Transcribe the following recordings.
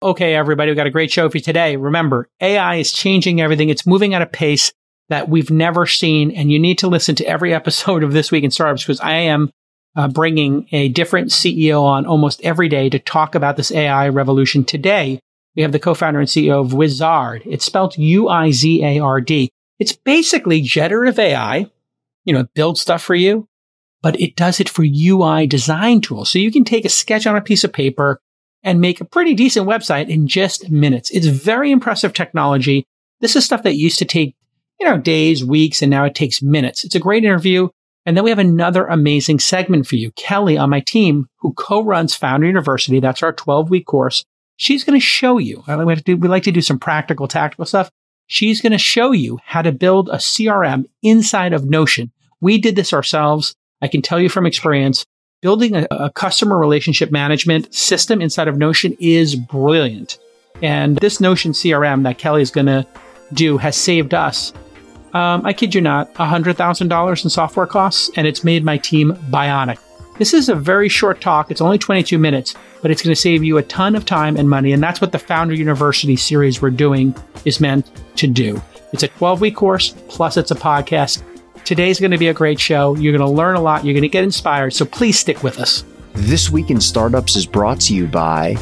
Okay, everybody, we've got a great show for you today. Remember, AI is changing everything. It's moving at a pace that we've never seen, and you need to listen to every episode of This Week in Startups because I am bringing a different CEO on almost every day to talk about this AI revolution. Today, we have the co-founder and CEO of Wizard. It's spelled U-I-Z-A-R-D. It's basically generative AI. It builds stuff for you, but it does it for UI design tools. So you can take a sketch on a piece of paper and make a pretty decent website in just minutes. It's very impressive technology. This is stuff that used to take, days, weeks, and now it takes minutes. It's a great interview. And then we have another amazing segment for you. Kelly on my team, who co-runs Founder University, that's our 12-week course. She's going to show you, we like to do some practical, tactical stuff. She's going to show you how to build a CRM inside of Notion. We did this ourselves. I can tell you from experience, building a customer relationship management system inside of Notion is brilliant. And this Notion CRM that Kelly is going to do has saved us, I kid you not, $100,000 in software costs, and it's made my team bionic. This is a very short talk. It's only 22 minutes, but it's going to save you a ton of time and money. And that's what the Founder University series we're doing is meant to do. It's a 12-week course, plus it's a podcast. Today's going to be a great show. You're going to learn a lot. You're going to get inspired. So please stick with us. This Week in Startups is brought to you by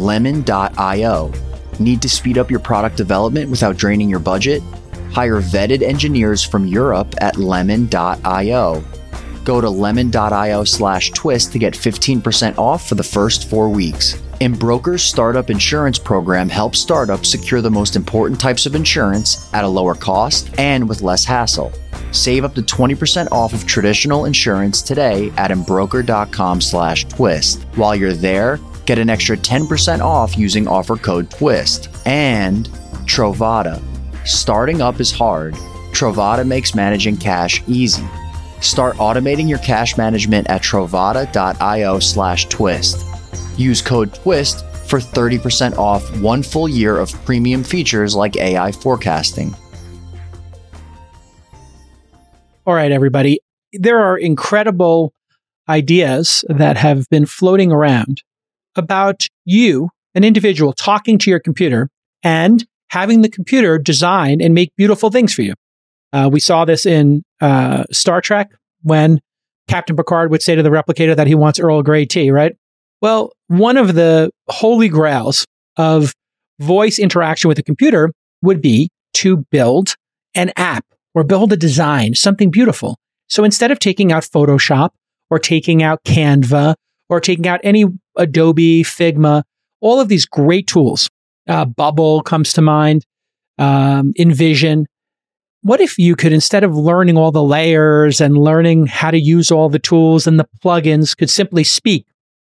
Lemon.io. Need to speed up your product development without draining your budget? Hire vetted engineers from Europe at Lemon.io. Go to lemon.io/twist to get 15% off for the first 4 weeks. Embroker's startup insurance program helps startups secure the most important types of insurance at a lower cost and with less hassle. Save up to 20% off of traditional insurance today at embroker.com/twist. While you're there, get an extra 10% off using offer code TWIST. And Trovata. Starting up is hard. Trovata makes managing cash easy. Start automating your cash management at trovata.io/twist. Use code TWIST for 30% off 1 full year of premium features like AI forecasting. All right, everybody. There are incredible ideas that have been floating around about you, an individual, talking to your computer and having the computer design and make beautiful things for you. We saw this in Star Trek when Captain Picard would say to the replicator that he wants Earl Grey tea, right? Well, one of the holy grails of voice interaction with a computer would be to build an app or build a design, something beautiful. So instead of taking out Photoshop or taking out Canva or taking out any Adobe, Figma, all of these great tools, Bubble comes to mind, InVision. What if you could, instead of learning all the layers and learning how to use all the tools and the plugins, could simply speak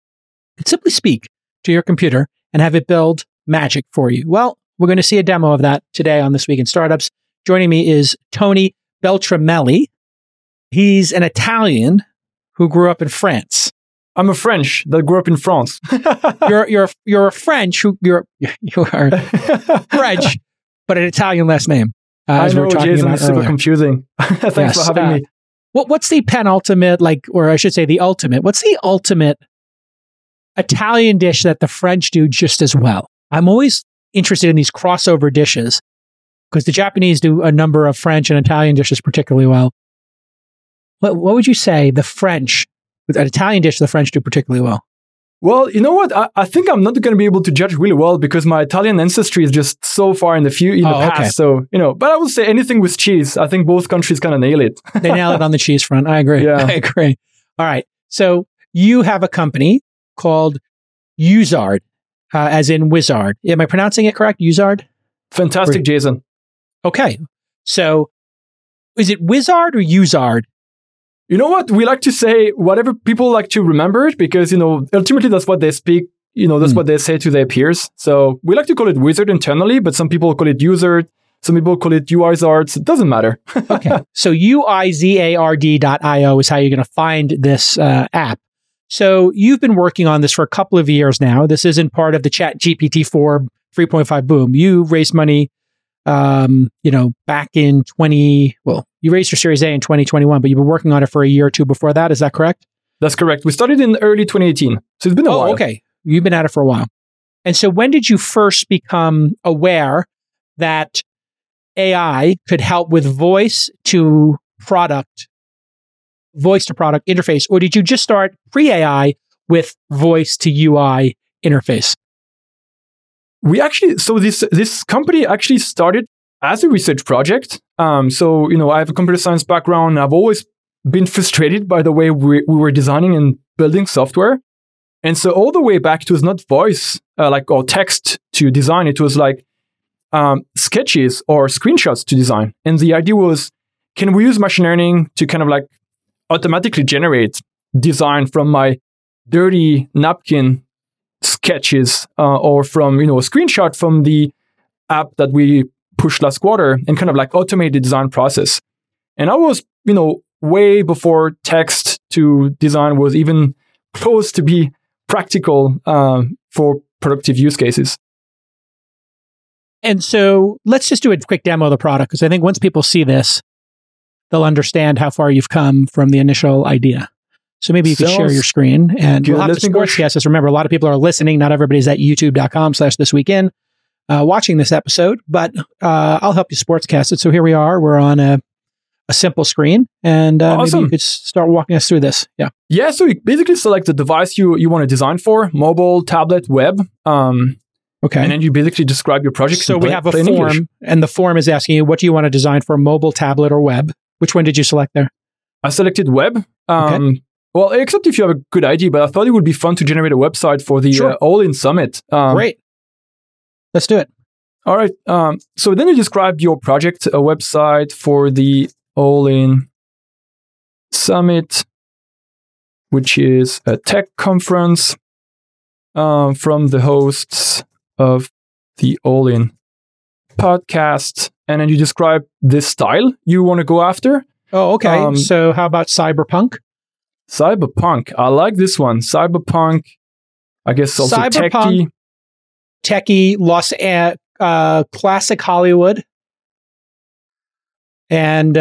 to your computer and have it build magic for you? Well, we're going to see a demo of that today on This Week in Startups. Joining me is Tony Beltramelli. He's an Italian who grew up in France. I'm a French that grew up in France. you're a French who you are French, but an Italian last name. I know, Jason, it's super confusing. Thanks for having me. What's the penultimate, or I should say the ultimate? What's the ultimate Italian dish that the French do just as well? I'm always interested in these crossover dishes because the Japanese do a number of French and Italian dishes particularly well. What would you say the French, an Italian dish the French do particularly well? Well, you know what? I think I'm not going to be able to judge really well because my Italian ancestry is just so far in the past. Okay. So, but I would say anything with cheese. I think both countries kind of nail it. They nail it on the cheese front. I agree. Yeah. I agree. All right. So you have a company called Wizard, as in wizard. Am I pronouncing it correct? Wizard? Fantastic, Jason. Okay. So is it Wizard or Wizard? You know what? We like to say whatever people like to remember it because, ultimately that's what they speak, that's what they say to their peers. So we like to call it Wizard internally, but some people call it Wizard. Some people call it UIZards. It doesn't matter. Okay. So UIZARD.io is how you're going to find this app. So you've been working on this for a couple of years now. This isn't part of the ChatGPT-4 3.5 boom. You raised money, back in you raised your Series A in 2021, but you've been working on it for a year or two before that. Is that correct? That's correct. We started in early 2018. So it's been a while. Okay. You've been at it for a while. And so when did you first become aware that AI could help with voice to product interface? Or did you just start pre-AI with voice to UI interface? This company actually started as a research project. I have a computer science background. I've always been frustrated by the way we were designing and building software. And so all the way back, it was not voice or text to design. It was like sketches or screenshots to design. And the idea was, can we use machine learning to kind of like automatically generate design from my dirty napkin sketches or from, a screenshot from the app that we pushed last quarter and kind of like automate the design process. And I was, way before text to design was even close to be practical for productive use cases. And so let's just do a quick demo of the product, because I think once people see this, they'll understand how far you've come from the initial idea. So maybe you could share your screen, and we'll have to sportscast this. Remember, a lot of people are listening. Not everybody's at youtube.com/thisweekin watching this episode, but I'll help you sportscast it. So here we are. We're on a simple screen, and awesome. Maybe you could start walking us through this. Yeah. Yeah. So you basically select the device you want to design for: mobile, tablet, web. Okay. And then you basically describe your project. So we have a form, and the form is asking you, what do you want to design for mobile, tablet, or web? Which one did you select there? I selected web. Okay. Well, except if you have a good idea, but I thought it would be fun to generate a website for the All-In Summit. Great. Let's do it. All right. So then you describe your project, a website for the All-In Summit, which is a tech conference from the hosts of the All-In podcast. And then you describe this style you want to go after. Oh, okay. So how about cyberpunk? Cyberpunk. I like this one. Cyberpunk. I guess also cyberpunk, techie, classic Hollywood, and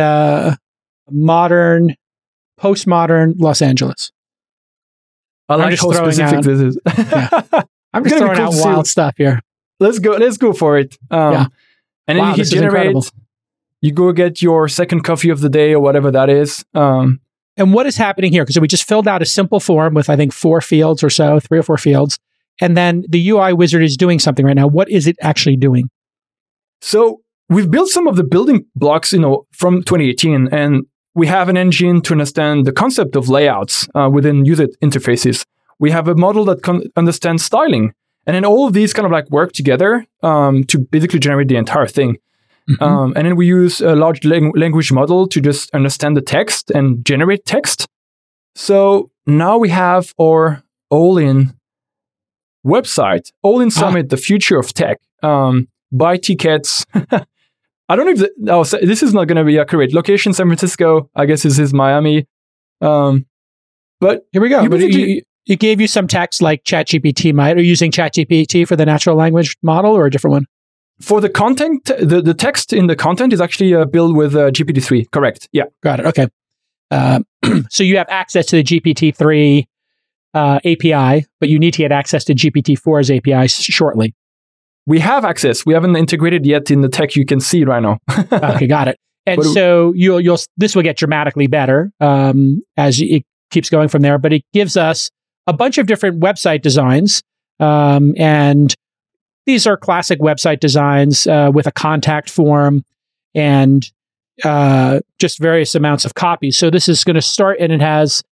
postmodern Los Angeles. I like how specific this is. Yeah. I'm just throwing out wild stuff here. Let's go for it. And then you can generate. You go get your second coffee of the day or whatever that is. And what is happening here? Because we just filled out a simple form with, I think, 4 fields or so, 3 or 4 fields. And then the UI wizard is doing something right now. What is it actually doing? So we've built some of the building blocks, from 2018. And we have an engine to understand the concept of layouts within user interfaces. We have a model that understands styling. And then all of these kind of like work together to basically generate the entire thing. Mm-hmm. And then we use a large language model to just understand the text and generate text. So now we have our All-In website, All-In Summit, the future of tech. Buy tickets. I don't know if this is not going to be accurate. Location San Francisco. I guess this is Miami. But here we go. It gave you some text like ChatGPT might. Are you using ChatGPT for the natural language model or a different one? For the content, the text in the content is actually built with GPT-3. Correct. Yeah. Got it. Okay. So you have access to the GPT-3 API, but you need to get access to GPT-4's API shortly. We have access. We haven't integrated yet in the tech you can see right now. Okay, got it. And so this will get dramatically better as it keeps going from there. But it gives us a bunch of different website designs, and these are classic website designs with a contact form and just various amounts of copies. So this is going to start, and it has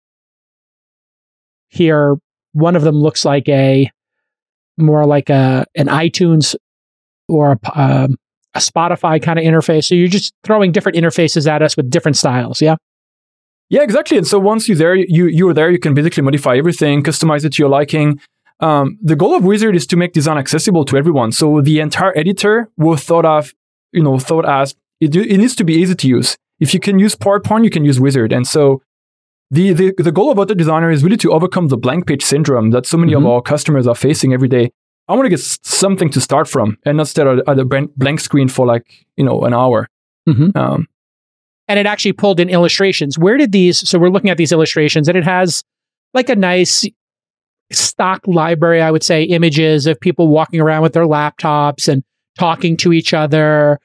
here, one of them looks like more like an iTunes or a Spotify kind of interface. So you're just throwing different interfaces at us with different styles, yeah? Yeah, exactly. And so once you're there, you can basically modify everything, customize it to your liking. The goal of Wizard is to make design accessible to everyone. So the entire editor was thought as it needs to be easy to use. If you can use PowerPoint, you can use Wizard. And so the goal of Auto Designer is really to overcome the blank page syndrome that so many of our customers are facing every day. I want to get something to start from and not start at a blank screen for an hour. Mm-hmm. And it actually pulled in illustrations. Where did these? So we're looking at these illustrations, and it has like a nice stock library, I would say, images of people walking around with their laptops and talking to each other.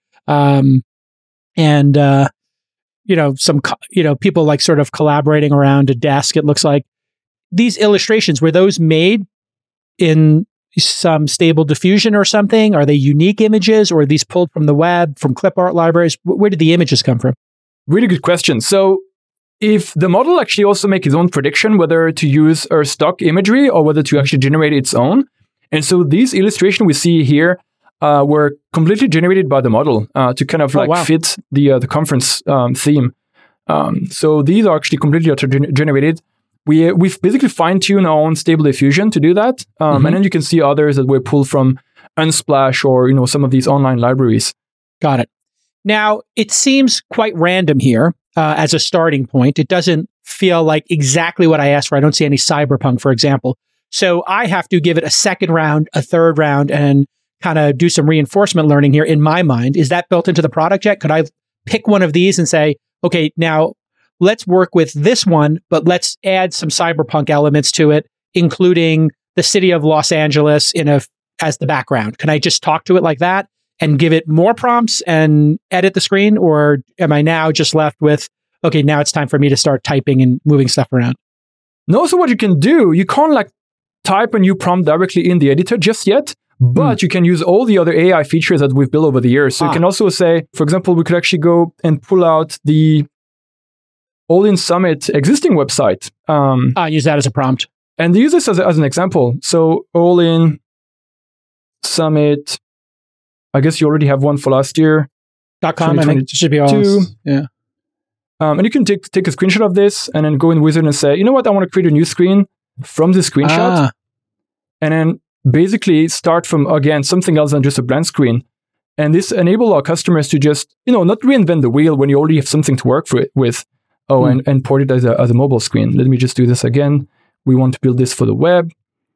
People like sort of collaborating around a desk. It looks like these illustrations, were those made in some Stable Diffusion or something? Are they unique images, or are these pulled from the web, from clip art libraries? Where did the images come from? Really good question. So if the model actually also makes its own prediction whether to use our stock imagery or whether to actually generate its own. And so these illustrations we see here were completely generated by the model to kind of fit the conference theme. So these are actually completely auto-generated. We've basically fine-tuned our own Stable Diffusion to do that. And then you can see others that were pulled from Unsplash or some of these online libraries. Got it. Now, it seems quite random here as a starting point. It doesn't feel like exactly what I asked for. I don't see any cyberpunk, for example. So I have to give it a second round, a third round, and kind of do some reinforcement learning here in my mind. Is that built into the product yet? Could I pick one of these and say, okay, now let's work with this one, but let's add some cyberpunk elements to it, including the city of Los Angeles as the background? Can I just talk to it like that and give it more prompts and edit the screen? Or am I now just left with, okay, now it's time for me to start typing and moving stuff around? No, so what you can do, you can't type a new prompt directly in the editor just yet, but you can use all the other AI features that we've built over the years. So you can also say, for example, we could actually go and pull out the All In Summit existing website. Use that as a prompt. And use this as an example. So All In Summit, I guess you already have one for last year. .com, I think it should be all. Yeah. And you can take a screenshot of this and then go in Wizard and say, you know what, I want to create a new screen from this screenshot. And then basically start from, again, something else than just a blank screen. And this enables our customers to just, not reinvent the wheel when you already have something to work with. And port it as a mobile screen. Let me just do this again. We want to build this for the web.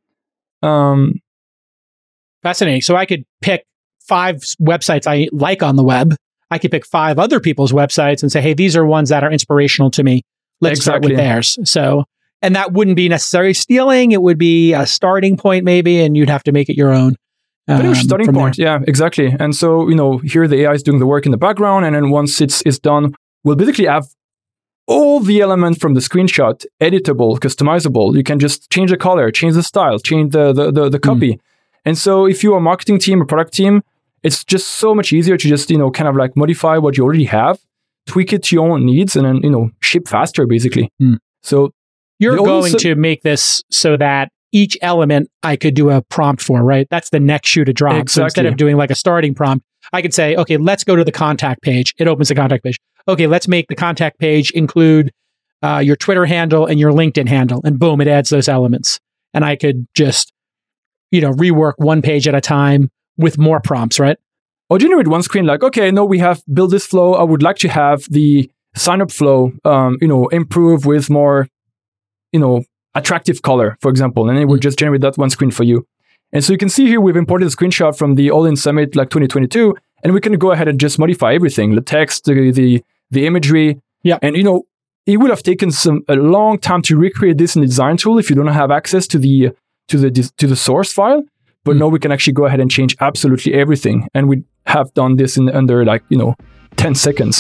Fascinating. So I could pick 5 websites I like on the web. I could pick 5 other people's websites and say, hey, these are ones that are inspirational to me. Let's start with theirs. So, and that wouldn't be necessarily stealing. It would be a starting point maybe, and you'd have to make it your own. Pretty much starting point. Yeah, exactly. And so, here the AI is doing the work in the background. And then once it's done, we'll basically have all the elements from the screenshot editable, customizable. You can just change the color, change the style, change the copy. And so if you're a marketing team or product team, it's just so much easier to just, kind of modify what you already have, tweak it to your own needs, and then, ship faster, basically. So you're going to make this so that each element I could do a prompt for, right? That's the next shoe to drop. Exactly. So instead of doing a starting prompt, I could say, okay, let's go to the contact page. It opens the contact page. Okay, let's make the contact page include your Twitter handle and your LinkedIn handle. And boom, it adds those elements. And I could just, rework one page at a time with more prompts, right? Or generate one screen okay, no, we have built this flow. I would like to have the sign-up flow, improve with more, attractive color, for example. And it would just generate that one screen for you. And so you can see here, we've imported a screenshot from the All In Summit 2022, and we can go ahead and just modify everything, the text, the imagery. Yeah. And, it would have taken a long time to recreate this in the design tool if you don't have access to the source file. But now we can actually go ahead and change absolutely everything. And we have done this in under 10 seconds.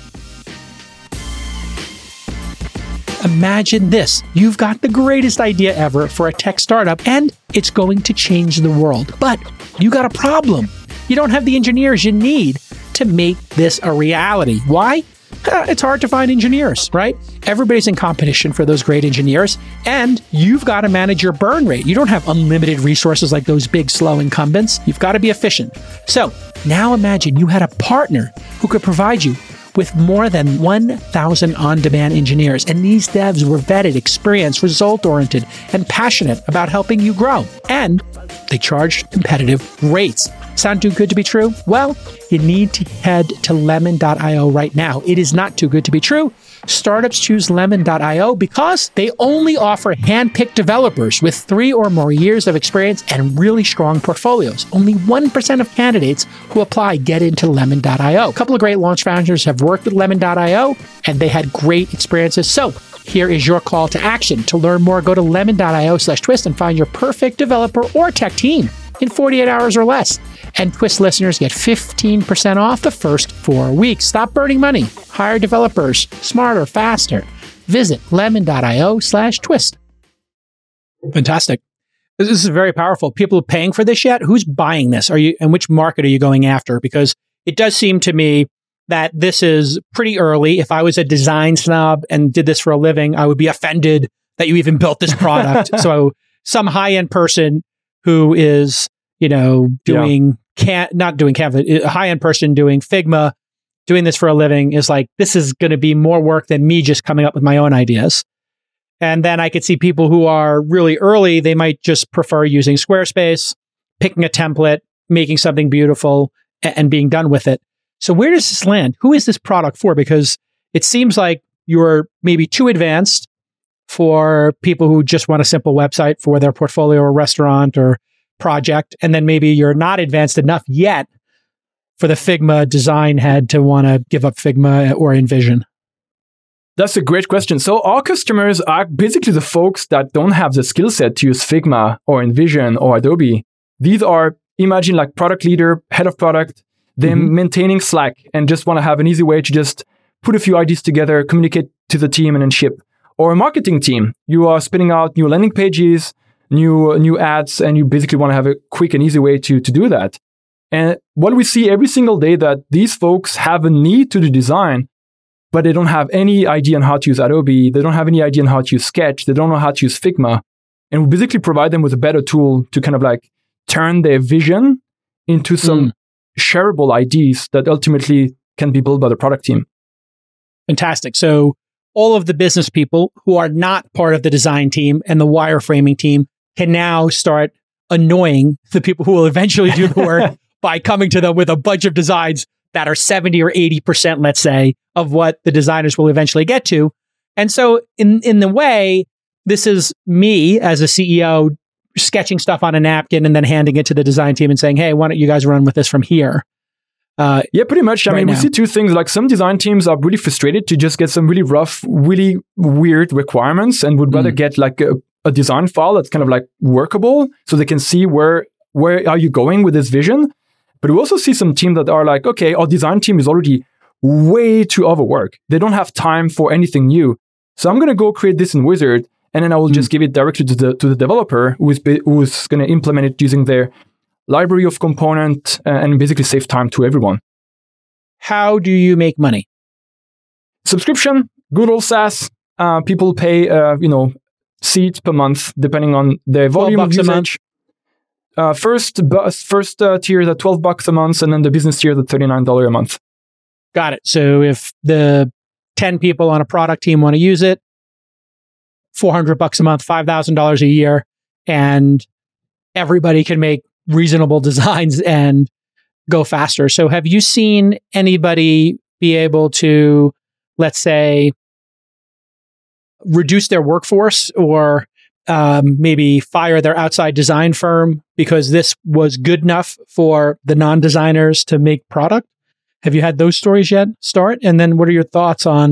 Imagine this. You've got the greatest idea ever for a tech startup, and it's going to change the world. But you got a problem. You don't have the engineers you need to make this a reality. Why? It's hard to find engineers, right? Everybody's in competition for those great engineers, and you've got to manage your burn rate. You don't have unlimited resources like those big, slow incumbents. You've got to be efficient. So now imagine you had a partner who could provide you with more than 1,000 on-demand engineers, and these devs were vetted, experienced, result-oriented, and passionate about helping you grow. And they charged competitive rates. Sound too good to be true? Well, you need to head to lemon.io right now. It is not too good to be true. Startups choose lemon.io because they only offer hand-picked developers with 3 or more years of experience and really strong portfolios. Only 1% of candidates who apply get into lemon.io. A couple of great launch founders have worked with lemon.io, and they had great experiences. So here is your call to action. To learn more, go to lemon.io/twist and find your perfect developer or tech team in 48 hours or less. And Twist listeners get 15% off the first 4 weeks. Stop burning money. Hire developers smarter, faster. Visit lemon.io/twist. Fantastic. This is very powerful. People paying for this yet? Who's buying this? And which market are you going after? Because it does seem to me that this is pretty early. If I was a design snob and did this for a living, I would be offended that you even built this product. So some high-end person who is, doing not doing Canva, a high-end person doing Figma, doing this for a living is like, this is going to be more work than me just coming up with my own ideas. And then I could see people who are really early, they might just prefer using Squarespace, picking a template, making something beautiful, and being done with it. So where does this land? Who is this product for? Because it seems like you're maybe too advanced for people who just want a simple website for their portfolio or restaurant or project. And then maybe you're not advanced enough yet for the Figma design head to want to give up Figma or InVision. That's a great question. So our customers are basically the folks that don't have the skill set to use Figma or InVision or Adobe. These are, imagine like product leader, head of product, them maintaining Slack and just want to have an easy way to just put a few ideas together, communicate to the team and then ship. Or a marketing team. You are spinning out new landing pages, new ads, and you basically want to have a quick and easy way to do that. And what we see every single day that these folks have a need to do design, but they don't have any idea on how to use Adobe. They don't have any idea on how to use Sketch. They don't know how to use Figma. And we basically provide them with a better tool to kind of like turn their vision into some shareable ideas that ultimately can be built by the product team. Fantastic. So all of the business people who are not part of the design team and the wireframing team can now start annoying the people who will eventually do the work by coming to them with a bunch of designs that are 70 or 80%, let's say, of what the designers will eventually get to. And so in the way, this is me as a CEO sketching stuff on a napkin and then handing it to the design team and saying, hey, why don't you guys run with this from here? Yeah, pretty much. I mean, we see two things. Like some design teams are really frustrated to just get some really rough, really weird requirements and would rather get like a design file that's kind of like workable so they can see where are you going with this vision. But we also see some teams that are like, okay, our design team is already way too overworked. They don't have time for anything new. So I'm going to go create this in Wizard, and then I will just give it directly to the developer who's going to implement it using their library of component and basically save time to everyone. How do you make money? Subscription, good old SaaS. People pay, seats per month depending on their volume of usage. First tier is at $12 a month, and then the business tier is at $39 a month. Got it. So if the 10 people on a product team want to use it, $400 a month, $5,000 a year, and everybody can make reasonable designs and go faster. So have you seen anybody be able to, let's say, reduce their workforce or maybe fire their outside design firm because this was good enough for the non-designers to make product? Have you had those stories yet start? And then what are your thoughts on,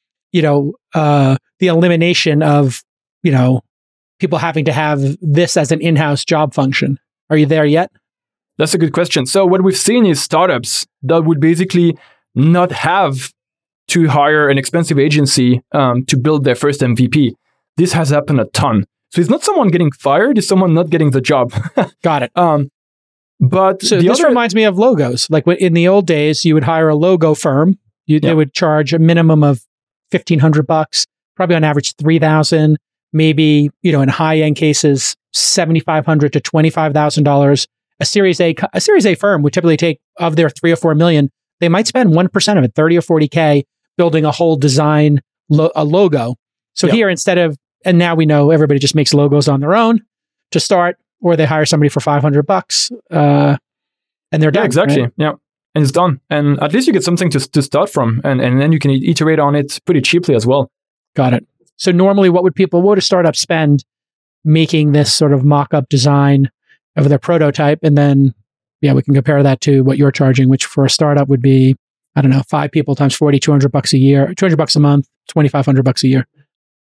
the elimination of, people having to have this as an in-house job function? Are you there yet? That's a good question. So what we've seen is startups that would basically not have to hire an expensive agency to build their first MVP. This has happened a ton. So it's not someone getting fired, it's someone not getting the job. Got it. But so this reminds me of logos. Like in the old days, you would hire a logo firm. They would charge a minimum of $1,500, probably on average $3,000, maybe, in high-end cases, $7,500 to $25,000. A Series A firm would typically take, of their 3 or 4 million, they might spend 1% of it, 30 or 40K, building a whole design, a logo. So here, instead of, and now we know everybody just makes logos on their own to start, or they hire somebody for $500 and they're done. Yeah, exactly. Right? Yeah. And it's done. And at least you get something to start from. And then you can iterate on it pretty cheaply as well. Got it. So normally what would a startup spend making this sort of mock-up design of their prototype? And then, we can compare that to what you're charging, which for a startup would be, I don't know, 5 people times 40, $200 a year, $200 a month, $2,500 a year.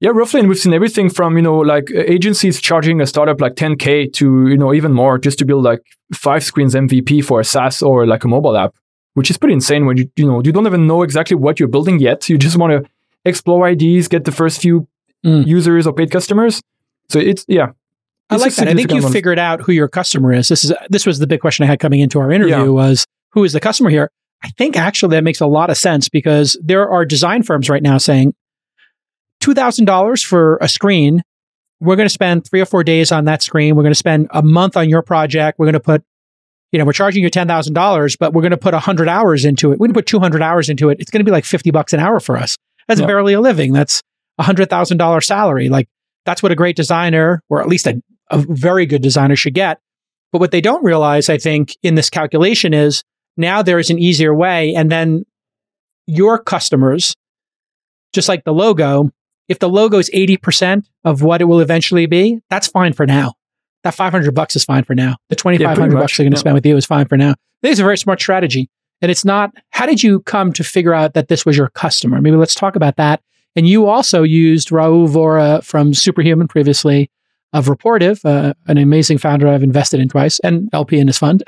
Yeah, roughly. And we've seen everything from, like agencies charging a startup like 10K to, even more just to build like 5 screens MVP for a SaaS or like a mobile app, which is pretty insane when you don't even know exactly what you're building yet. You just want to explore ideas, get the first few users or paid customers. So I like that. I think you figured out who your customer is. This was the big question I had coming into our interview was, who is the customer here? I think actually that makes a lot of sense because there are design firms right now saying $2,000 for a screen. We're going to spend 3 or 4 days on that screen. We're going to spend a month on your project. We're going to put, we're charging you $10,000, but we're going to put 100 hours into it. We're going to put 200 hours into it. It's going to be like $50 an hour for us. That's barely a living. That's $100,000 salary. Like that's what a great designer, or at least a very good designer, should get. But what they don't realize, I think, in this calculation is now there is an easier way. And then your customers, just like the logo, if the logo is 80% of what it will eventually be, that's fine for now. That $500 is fine for now. The $2,500 they're going to spend with you is fine for now. I think it's a very smart strategy. And it's not, how did you come to figure out that this was your customer? Maybe let's talk about that. And you also used Rahul Vohra from Superhuman previously, of Rapportive, an amazing founder I've invested in twice, and LP in his fund.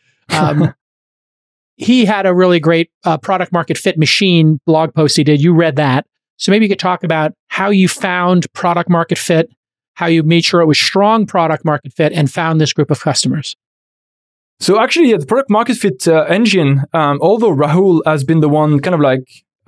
He had a really great product market fit machine blog post he did. You read that. So maybe you could talk about how you found product market fit, how you made sure it was strong product market fit and found this group of customers. So actually, the product market fit engine, although Rahul has been the one kind of like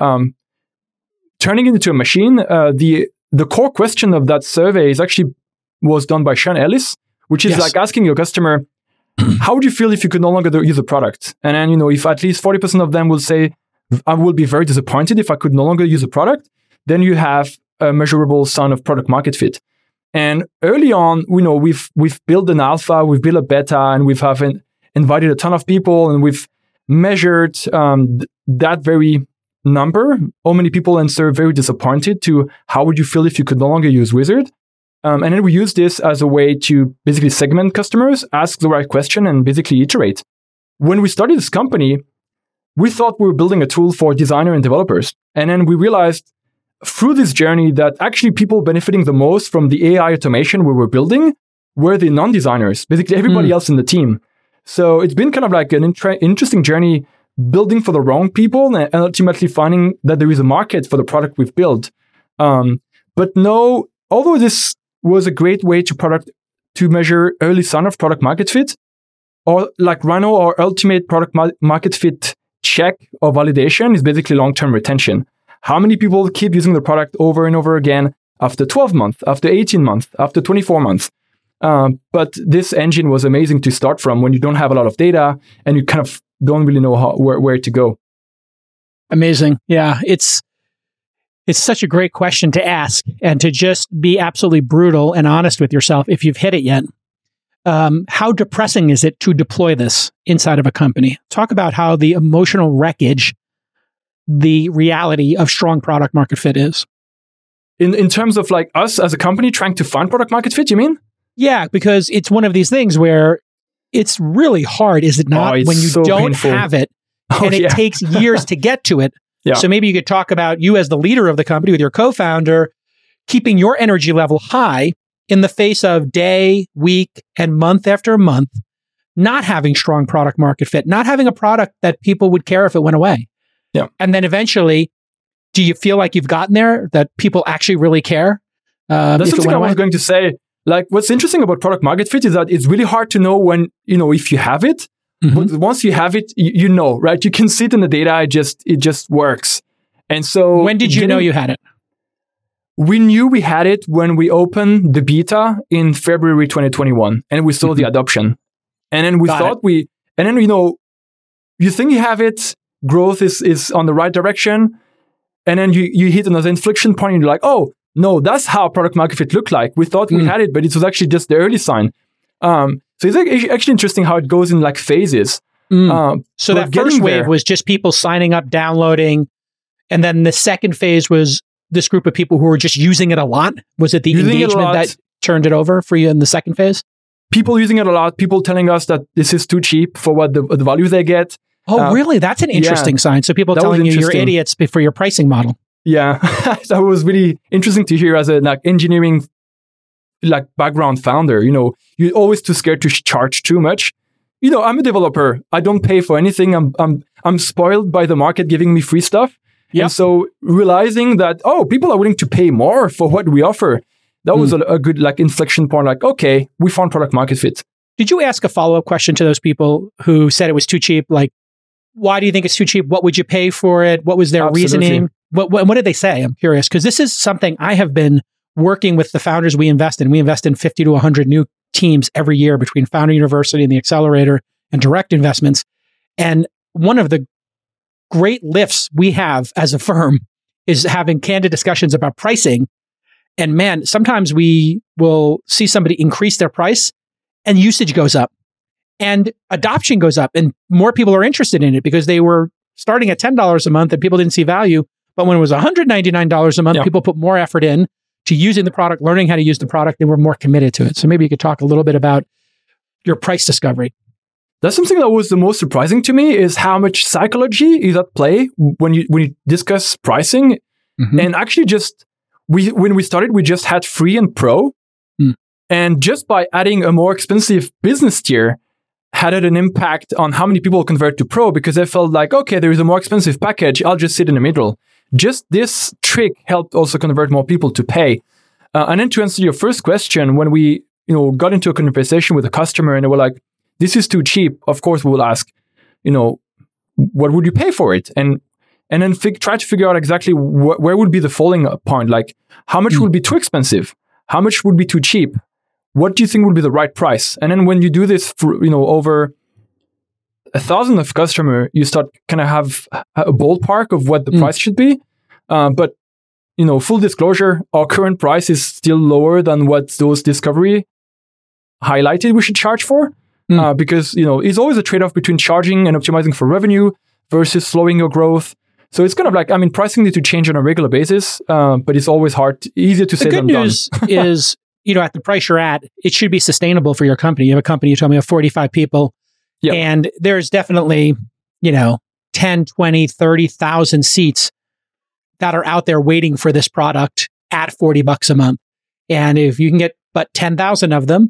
turning it into a machine, the core question of that survey was done by Sean Ellis, which is like asking your customer, how would you feel if you could no longer use a product? And then, if at least 40% of them will say, I will be very disappointed if I could no longer use a product, then you have a measurable sign of product market fit. And early on, we've built an alpha, we've built a beta, and we've invited a ton of people, and we've measured that very number. How many people answer very disappointed to how would you feel if you could no longer use Wizard? And then we use this as a way to basically segment customers, ask the right question, and basically iterate. When we started this company, we thought we were building a tool for designers and developers. And then we realized through this journey that actually people benefiting the most from the AI automation we were building were the non-designers, basically everybody else in the team. So it's been kind of like an interesting journey building for the wrong people and ultimately finding that there is a market for the product we've built. But no, although this was a great way to measure early sign of product market fit, or like Rhino, our ultimate product market fit check or validation is basically long-term retention. How many people keep using the product over and over again after 12 months, after 18 months, after 24 months? But this engine was amazing to start from when you don't have a lot of data and you kind of don't really know where to go. Amazing. Yeah, it's such a great question to ask and to just be absolutely brutal and honest with yourself if you've hit it yet. How depressing is it to deploy this inside of a company? Talk about how the emotional wreckage, the reality of strong product market fit is. In terms of like us as a company trying to find product market fit, you mean? Yeah, because it's one of these things where it's really hard, is it not, when you don't painful. Have it and it takes years to get to it. Yeah. So maybe you could talk about you as the leader of the company with your co-founder, keeping your energy level high in the face of day, week, and month after month, not having strong product market fit, not having a product that people would care if it went away. Yeah. And then eventually, do you feel like you've gotten there, that people actually really care? That's something I was going to say. Like, what's interesting about product market fit is that it's really hard to know when, if you have it. But once you have it, you know, right? You can see it in the data. It just works. And so when did you know you had it? We knew we had it when we opened the beta in February 2021 and we saw the adoption. And then we you think you have it, growth is on the right direction. And then you hit another inflection point and you're like, oh, no, that's how product market fit looked like. We thought we had it, but it was actually just the early sign. So it's actually interesting how it goes in like phases. So that first wave was just people signing up, downloading. And then the second phase was this group of people who were just using it a lot. Was it the engagement that turned it over for you in the second phase? People using it a lot. People telling us that this is too cheap for what the value they get. Oh, really? That's an interesting sign. So people telling you you're idiots for your pricing model. Yeah, that was really interesting to hear as a engineering background founder. You're always too scared to charge too much. I'm a developer. I don't pay for anything. I'm spoiled by the market giving me free stuff. Yep. And so realizing that, people are willing to pay more for what we offer, that was a good inflection point. Okay, we found product market fit. Did you ask a follow-up question to those people who said it was too cheap? Why do you think it's too cheap? What would you pay for it? What was their reasoning? What did they say? I'm curious, because this is something I have been working with the founders we invest in. We invest in 50 to 100 new teams every year between Founder University and the Accelerator and direct investments. And one of the great lifts we have as a firm is having candid discussions about pricing. And man, sometimes we will see somebody increase their price and usage goes up and adoption goes up and more people are interested in it because they were starting at $10 a month and people didn't see value. But when it was $199 a month, people put more effort in to using the product, learning how to use the product, they were more committed to it. So maybe you could talk a little bit about your price discovery. That's something that was the most surprising to me is how much psychology is at play when you discuss pricing. Mm-hmm. And actually when we started, we just had free and pro. And just by adding a more expensive business tier had an impact on how many people convert to pro because they felt like, okay, there is a more expensive package. I'll just sit in the middle. Just this trick helped also convert more people to pay. And then to answer your first question, when we got into a conversation with a customer and they were like, this is too cheap, of course we will ask, what would you pay for it? And then try to figure out exactly where would be the falling point. Like, how much would be too expensive? How much would be too cheap? What do you think would be the right price? And then when you do this for, over 1,000 of customer, you start kind of have a ballpark of what the price should be. But, full disclosure, our current price is still lower than what those discovery highlighted we should charge for. Because, it's always a trade-off between charging and optimizing for revenue versus slowing your growth. So it's kind of pricing needs to change on a regular basis, but it's always easier to say than done. The good news is, at the price you're at, it should be sustainable for your company. You have a company, you told me, of 45 people. Yep. And there's definitely, 10, 20, 30,000 seats that are out there waiting for this product at $40 a month. And if you can get but 10,000 of them,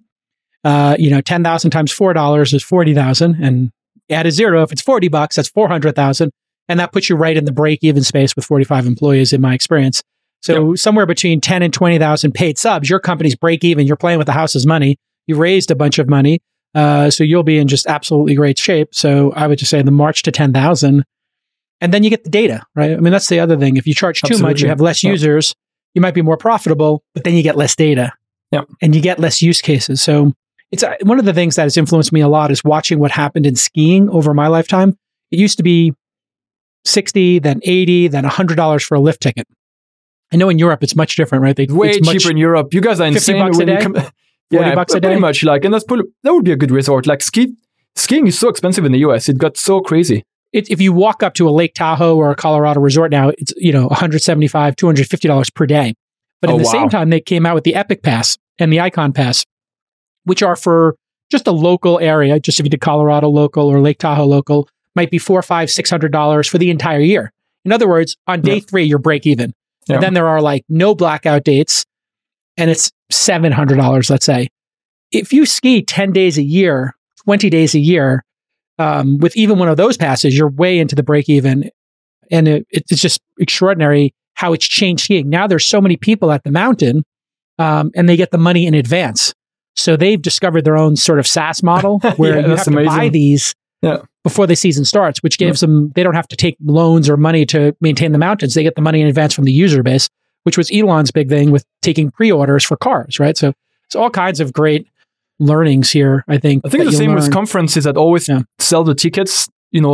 10,000 times $4 is 40,000. And add a zero, if it's $40, that's 400,000. And that puts you right in the break-even space with 45 employees, in my experience. So somewhere between 10 and 20,000 paid subs, your company's break-even. You're playing with the house's money. You raised a bunch of money. So you'll be in just absolutely great shape. So I would just say the march to 10,000. And then you get the data, right? I mean, that's the other thing. If you charge too much, you have less users, you might be more profitable, but then you get less data. And you get less use cases. So it's one of the things that has influenced me a lot is watching what happened in skiing over my lifetime. It used to be $60, then $80, then $100 for a lift ticket. I know in Europe it's much different, right? Way cheaper in Europe. You guys are insane. $50 a day? $40 a day? Pretty much. And that would be a good resort. Skiing is so expensive in the US. It got so crazy. If you walk up to a Lake Tahoe or a Colorado resort now, it's $175, $250 per day. But at the same time, they came out with the Epic Pass and the Icon Pass, which are for just a local area. Just if you did Colorado local or Lake Tahoe local, might be $400, $500, $600 for the entire year. In other words, on day 3, you're break even. And then there are no blackout dates, and it's $700, let's say. If you ski 10 days a year, 20 days a year, with even one of those passes, you're way into the break even. And it's just extraordinary how it's changed skiing. Now there's so many people at the mountain, and they get the money in advance. So they've discovered their own sort of SaaS model where you have to buy these before the season starts, which gives them, they don't have to take loans or money to maintain the mountains. They get the money in advance from the user base, which was Elon's big thing with taking pre-orders for cars, right? So it's all kinds of great learnings here, I think. I think the same with conferences that always sell the tickets,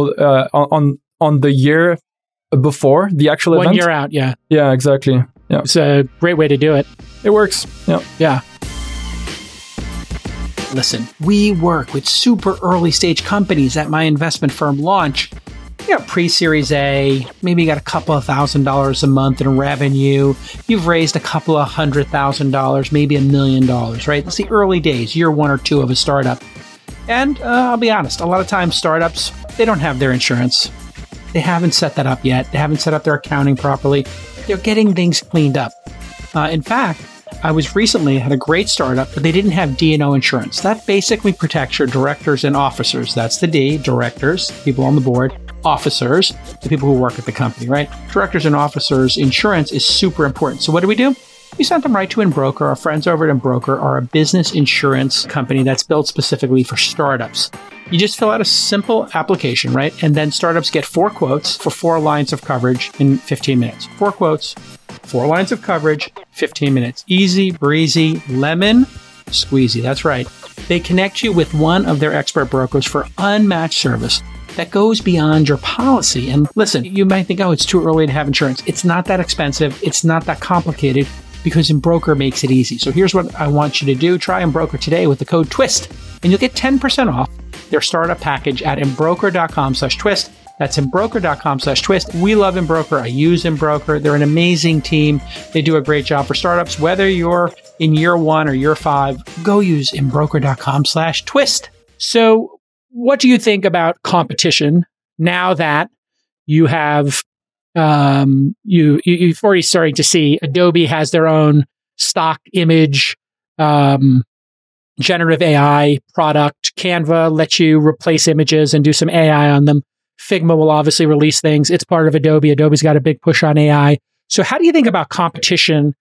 on the year before the actual event. 1 year out, yeah. Yeah, exactly. Yeah. It's a great way to do it. It works. Yeah. Yeah. Listen, we work with super early stage companies at my investment firm Launch. You got pre-Series A, maybe you got a couple of $1,000s a month in revenue. You've raised a couple of $100,000, maybe $1 million, right? It's the early days, year 1 or 2 of a startup. And I'll be honest, a lot of times startups, they don't have their insurance. They haven't set that up yet. They haven't set up their accounting properly. They're getting things cleaned up. In fact, I was recently had a great startup, but they didn't have D&O insurance. That basically protects your directors and officers. That's the D, directors, people on the board, officers, the people who work at the company, right? Directors and officers insurance is super important. So what do? We sent them right to Embroker. Our friends over at Embroker are a business insurance company that's built specifically for startups. You just fill out a simple application, right? And then startups get 4 quotes for 4 lines of coverage in 15 minutes. 4 quotes, 4 lines of coverage, 15 minutes. Easy, breezy, lemon squeezy. That's right. They connect you with one of their expert brokers for unmatched service that goes beyond your policy. And listen, you might think, oh, it's too early to have insurance. It's not that expensive. It's not that complicated because Embroker makes it easy. So here's what I want you to do. Try Embroker today with the code TWIST, and you'll get 10% off their startup package at Embroker.com/twist. That's Embroker.com/twist. We love Embroker. I use Embroker. They're an amazing team. They do a great job for startups. Whether you're in year 1 or year 5, go use Embroker.com/twist. So what do you think about competition now that you have, you've already starting to see Adobe has their own stock image, generative AI product. Canva lets you replace images and do some AI on them. Figma will obviously release things. It's part of Adobe. Adobe's got a big push on AI. So how do you think about competition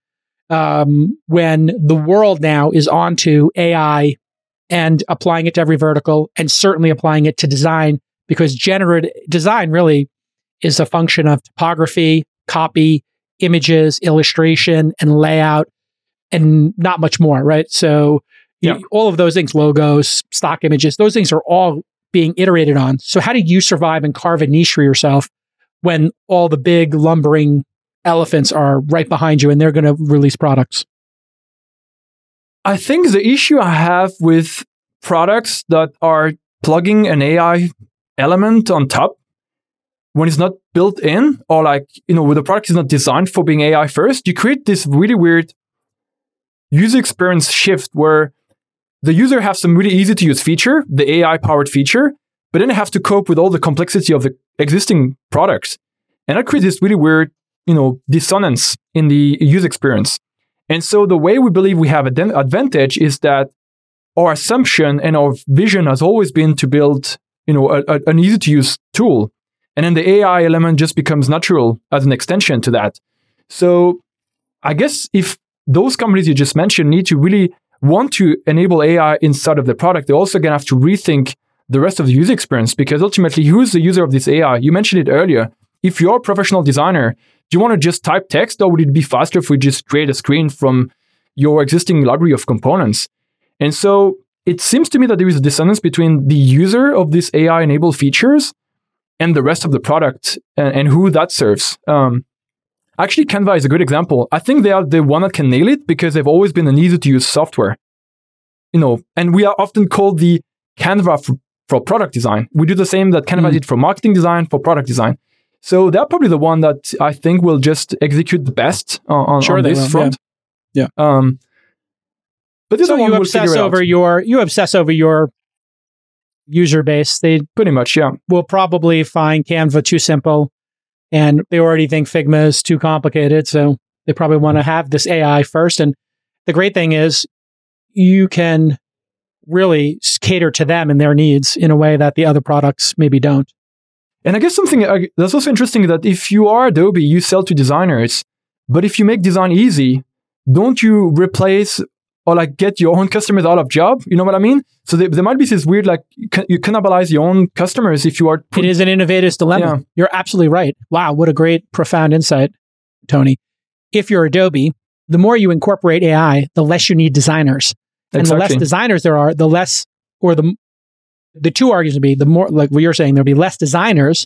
when the world now is onto AI and applying it to every vertical and certainly applying it to design? Because generative design really is a function of typography, copy, images, illustration, and layout, and not much more, right? So all of those things, logos, stock images, those things are all being iterated on. So how do you survive and carve a niche for yourself when all the big lumbering elephants are right behind you and they're going to release products? I think the issue I have with products that are plugging an AI element on top when it's not built in, or when the product is not designed for being AI first, you create this really weird user experience shift where the user has some really easy to use feature, the AI powered feature, but then they have to cope with all the complexity of the existing products. And that creates this really weird, dissonance in the user experience. And so the way we believe we have an advantage is that our assumption and our vision has always been to build, an easy to use tool. And then the AI element just becomes natural as an extension to that. So I guess if those companies you just mentioned need to really want to enable AI inside of the product, they're also going to have to rethink the rest of the user experience, because ultimately, who's the user of this AI? You mentioned it earlier. If you're a professional designer, do you want to just type text, or would it be faster if we just create a screen from your existing library of components? And so it seems to me that there is a dissonance between the user of these AI-enabled features and the rest of the product and who that serves. Actually, Canva is a good example. I think they are the one that can nail it because they've always been an easy-to-use software. And we are often called the Canva for product design. We do the same that Canva did for marketing design, for product design. So they're probably the one that I think will just execute the best on this front. Yeah. But so you obsess over your user base. They pretty much, will probably find Canva too simple, and they already think Figma is too complicated. So they probably want to have this AI first. And the great thing is you can really cater to them and their needs in a way that the other products maybe don't. And I guess something that's also interesting is that if you are Adobe, you sell to designers, but if you make design easy, don't you replace or get your own customers out of job? You know what I mean? So there might be this weird, you cannibalize your own customers if you are... It is an innovator's dilemma. Yeah. You're absolutely right. Wow, what a great, profound insight, Tony. If you're Adobe, the more you incorporate AI, the less you need designers. And the less designers there are, the less, or the two arguments would be, the more, like what you're saying, there'll be less designers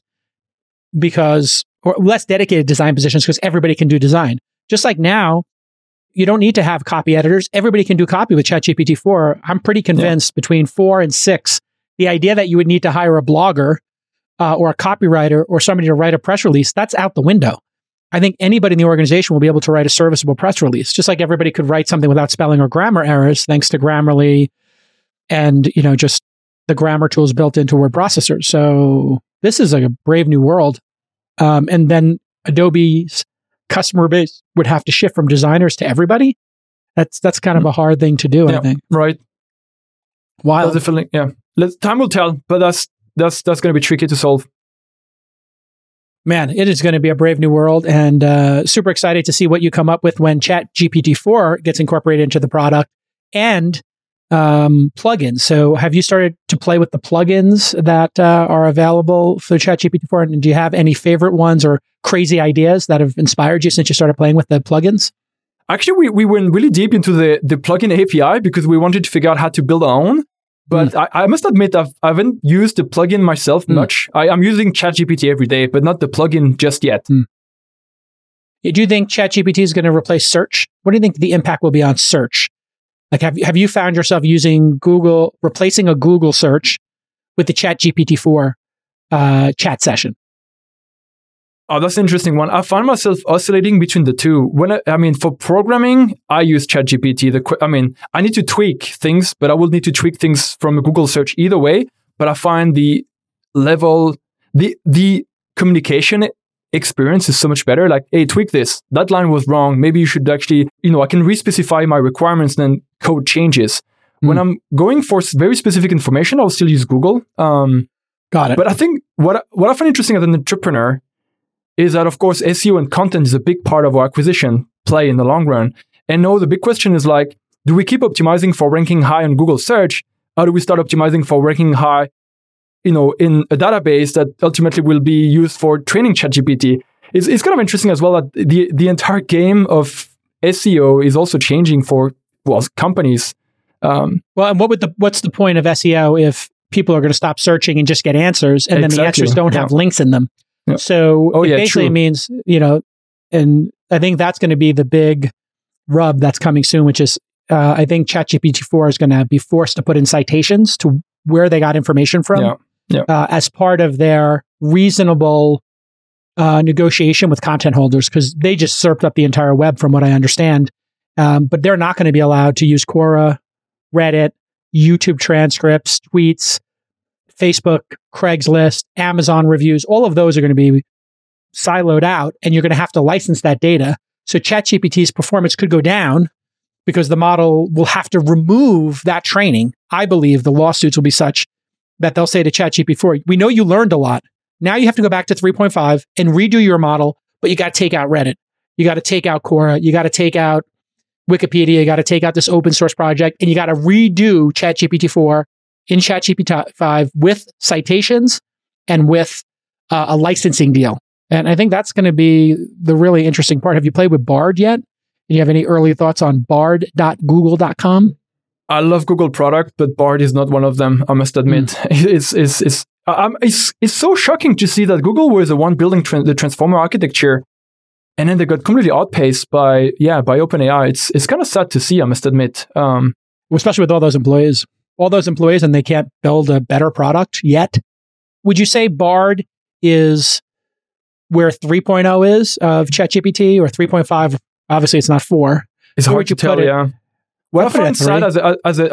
or less dedicated design positions because everybody can do design. Just like now, you don't need to have copy editors. Everybody can do copy with ChatGPT 4. I'm pretty convinced between 4 and 6, the idea that you would need to hire a blogger or a copywriter or somebody to write a press release, that's out the window. I think anybody in the organization will be able to write a serviceable press release, just like everybody could write something without spelling or grammar errors, thanks to Grammarly and, just the grammar tools built into word processors. So this is a brave new world. and then Adobe's customer base would have to shift from designers to everybody. That's kind of a hard thing to do, I think. Right. Wild. That's a feeling, yeah. Time will tell, but that's going to be tricky to solve. Man, it is going to be a brave new world, and super excited to see what you come up with when ChatGPT-4 gets incorporated into the product and plugins. So have you started to play with the plugins that are available for ChatGPT-4? And do you have any favorite ones or crazy ideas that have inspired you since you started playing with the plugins? Actually, we went really deep into the plugin API because we wanted to figure out how to build our own. But I must admit, I haven't used the plugin myself much. I'm using ChatGPT every day, but not the plugin just yet. Do you think ChatGPT is going to replace search? What do you think the impact will be on search? Like, have you found yourself using Google, replacing a Google search with the ChatGPT-4 chat session? Oh, that's an interesting one. I find myself oscillating between the two. For programming, I use ChatGPT. I need to tweak things, but I will need to tweak things from a Google search either way. But I find the communication experience is so much better. Like, hey, tweak this. That line was wrong. Maybe you should actually, I can re-specify my requirements, then code changes. When I'm going for very specific information, I'll still use Google. Got it. But I think what I find interesting as an entrepreneur is that, of course, SEO and content is a big part of our acquisition play in the long run. And the big question is like, do we keep optimizing for ranking high on Google search? Or do we start optimizing for ranking high, in a database that ultimately will be used for training ChatGPT? It's kind of interesting as well that the entire game of SEO is also changing for companies. And what's the point of SEO if people are going to stop searching and just get answers, and then the answers don't have links in them? Yeah. So it basically means, and I think that's going to be the big rub that's coming soon, which is I think ChatGPT-4 is going to be forced to put in citations to where they got information from as part of their reasonable negotiation with content holders, because they just served up the entire web from what I understand. But they're not going to be allowed to use Quora, Reddit, YouTube transcripts, tweets, Facebook, Craigslist, Amazon reviews. All of those are going to be siloed out, and you're going to have to license that data. So ChatGPT's performance could go down because the model will have to remove that training. I believe the lawsuits will be such that they'll say to ChatGPT-4, we know you learned a lot. Now you have to go back to 3.5 and redo your model, but you got to take out Reddit. You got to take out Quora. You got to take out Wikipedia. You got to take out this open source project, and you got to redo ChatGPT-4 in ChatGPT-5 with citations and with a licensing deal. And I think that's going to be the really interesting part. Have you played with Bard yet? Do you have any early thoughts on bard.google.com? I love Google product, but Bard is not one of them, I must admit. It's so shocking to see that Google was the one building the transformer architecture, and then they got completely outpaced by OpenAI. It's kind of sad to see, I must admit. Especially with all those employees, and they can't build a better product yet. Would you say Bard is where 3.0 is of ChatGPT, or 3.5? Obviously, it's not 4. It's hard to tell, yeah. What I find sad as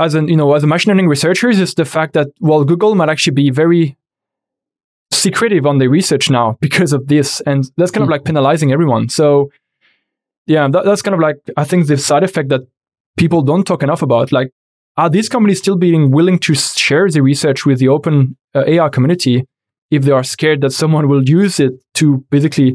a machine learning researcher is the fact that, Google might actually be very secretive on their research now because of this, and that's kind of like penalizing everyone. So, yeah, that's kind of like, I think, the side effect that people don't talk enough about. Like, are these companies still being willing to share the research with the open AI community if they are scared that someone will use it to basically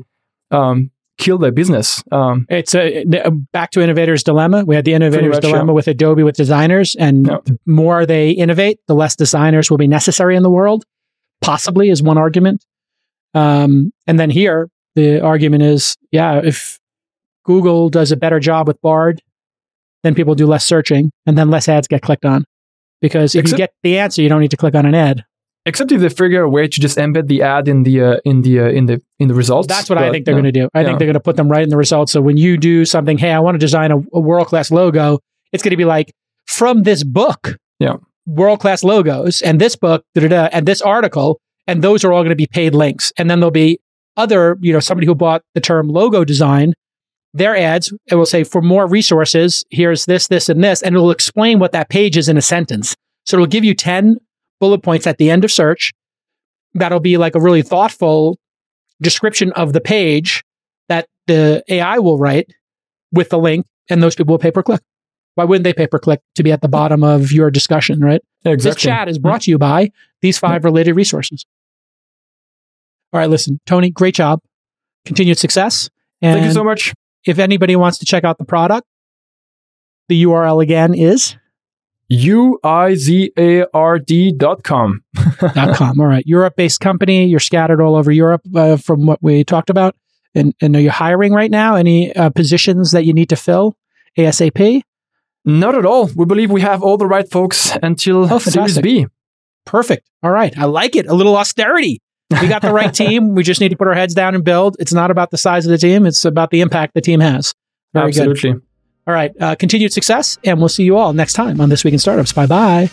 kill their business? It's back to innovator's dilemma. We had the innovator's dilemma with Adobe, with designers, and the more they innovate, the less designers will be necessary in the world, possibly, is one argument. And then here, the argument is, if Google does a better job with Bard, then people do less searching, and then less ads get clicked on. Because if you get the answer, you don't need to click on an ad. Except if they figure a way to just embed the ad in the results. That's what I think they're going to do. I think they're going to put them right in the results. So when you do something, hey, I want to design a world-class logo, it's going to be like, from this book, world-class logos, and this book, and this article, and those are all going to be paid links. And then there'll be other, somebody who bought the term logo design, their ads, it will say, for more resources, here's this, this, and this, and it'll explain what that page is in a sentence. So it'll give you 10 bullet points at the end of search. That'll be like a really thoughtful description of the page that the AI will write with the link, and those people will pay per click. Why wouldn't they pay per click to be at the bottom of your discussion, right? Exactly. This chat is brought to you by these 5 related resources. All right, listen, Tony, great job. Continued success. And thank you so much. If anybody wants to check out the product, the URL again is uizard.com. .com. All right. Europe-based company. You're scattered all over Europe from what we talked about. And are you hiring right now? Any positions that you need to fill ASAP? Not at all. We believe we have all the right folks until Series B. Perfect. All right. I like it. A little austerity. We got the right team. We just need to put our heads down and build. It's not about the size of the team. It's about the impact the team has. Very Absolutely. Good. All right. Continued success. And we'll see you all next time on This Week in Startups. Bye-bye.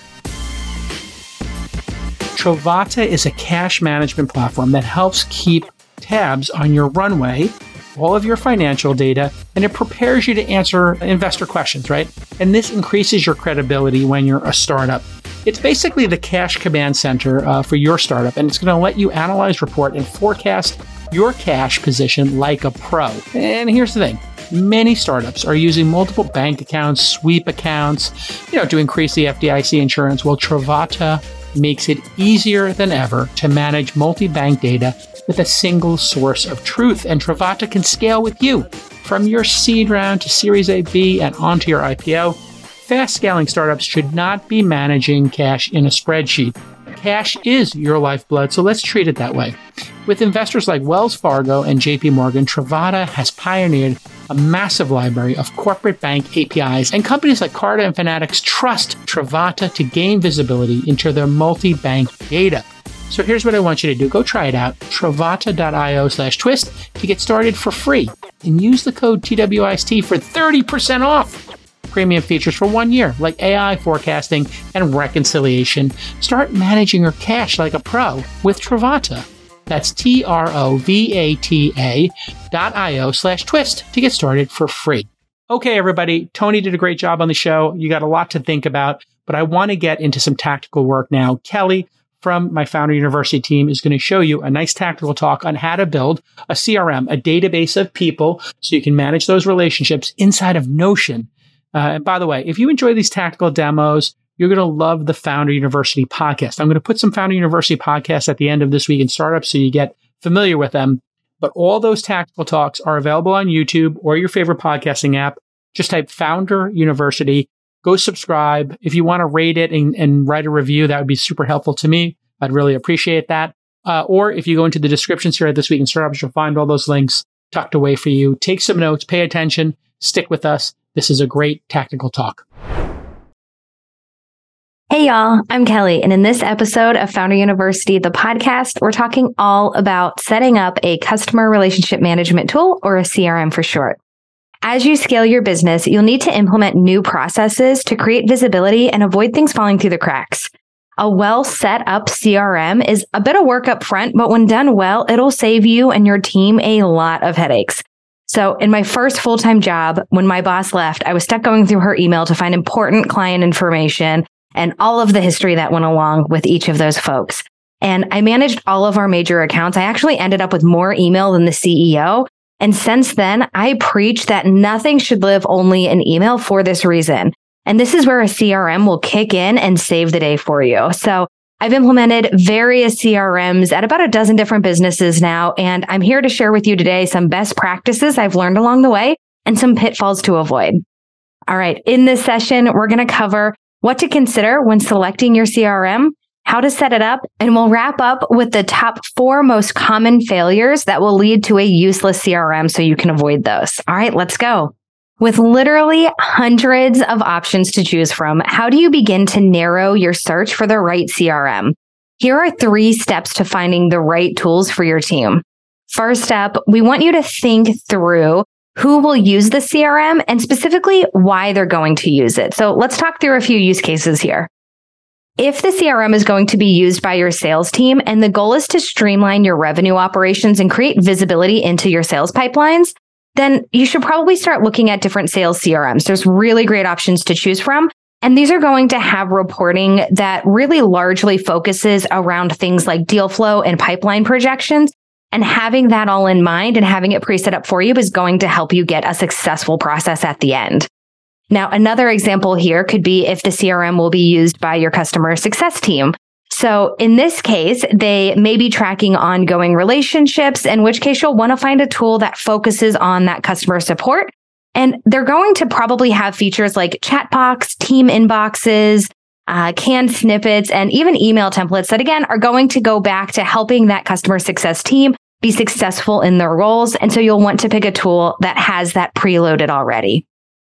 Trovata is a cash management platform that helps keep tabs on your runway, all of your financial data, and it prepares you to answer investor questions, right? And this increases your credibility when you're a startup. It's basically the cash command center for your startup, and it's going to let you analyze, report, and forecast your cash position like a pro. And here's the thing. Many startups are using multiple bank accounts, sweep accounts, to increase the FDIC insurance. Well, Trovata makes it easier than ever to manage multi-bank data with a single source of truth. And Trovata can scale with you from your seed round to Series A, B, and onto your IPO. Fast scaling startups should not be managing cash in a spreadsheet. Cash is your lifeblood, so let's treat it that way. With investors like Wells Fargo and JP Morgan, Trovata has pioneered a massive library of corporate bank APIs, and companies like Carta and Fanatics trust Trovata to gain visibility into their multi-bank data. So here's what I want you to do. Go try it out, trovata.io/twist to get started for free, and use the code TWIST for 30% off. Premium features for 1 year, like AI forecasting and reconciliation. Start managing your cash like a pro with Trovata. That's trovata.io/twist to get started for free. Okay, everybody. Tony did a great job on the show. You got a lot to think about, but I want to get into some tactical work now. Kelly from my Founder University team is going to show you a nice tactical talk on how to build a CRM, a database of people, so you can manage those relationships inside of Notion. And by the way, if you enjoy these tactical demos, you're going to love the Founder University podcast. I'm going to put some Founder University podcasts at the end of This Week in Startups so you get familiar with them. But all those tactical talks are available on YouTube or your favorite podcasting app. Just type Founder University. Go subscribe. If you want to rate it and write a review, that would be super helpful to me. I'd really appreciate that. Or if you go into the descriptions here at This Week in Startups, you'll find all those links tucked away for you. Take some notes, pay attention, stick with us. This is a great tactical talk. Hey, y'all. I'm Kelly. And in this episode of Founder University, the podcast, we're talking all about setting up a customer relationship management tool, or a CRM for short. As you scale your business, you'll need to implement new processes to create visibility and avoid things falling through the cracks. A well set up CRM is a bit of work up front, but when done well, it'll save you and your team a lot of headaches. So in my first full-time job, when my boss left, I was stuck going through her email to find important client information and all of the history that went along with each of those folks. And I managed all of our major accounts. I actually ended up with more email than the CEO. And since then, I preach that nothing should live only in email for this reason. And this is where a CRM will kick in and save the day for you. So I've implemented various CRMs at about a dozen different businesses now, and I'm here to share with you today some best practices I've learned along the way and some pitfalls to avoid. All right, in this session, we're going to cover what to consider when selecting your CRM, how to set it up, and we'll wrap up with the top 4 most common failures that will lead to a useless CRM so you can avoid those. All right, let's go. With literally hundreds of options to choose from, how do you begin to narrow your search for the right CRM? Here are 3 steps to finding the right tools for your team. First up, we want you to think through who will use the CRM and specifically why they're going to use it. So let's talk through a few use cases here. If the CRM is going to be used by your sales team and the goal is to streamline your revenue operations and create visibility into your sales pipelines, then you should probably start looking at different sales CRMs. There's really great options to choose from. And these are going to have reporting that really largely focuses around things like deal flow and pipeline projections. And having that all in mind and having it pre-set up for you is going to help you get a successful process at the end. Now, another example here could be if the CRM will be used by your customer success team. So in this case, they may be tracking ongoing relationships, in which case you'll want to find a tool that focuses on that customer support. And they're going to probably have features like chat box, team inboxes, canned snippets, and even email templates that, again, are going to go back to helping that customer success team be successful in their roles. And so you'll want to pick a tool that has that preloaded already.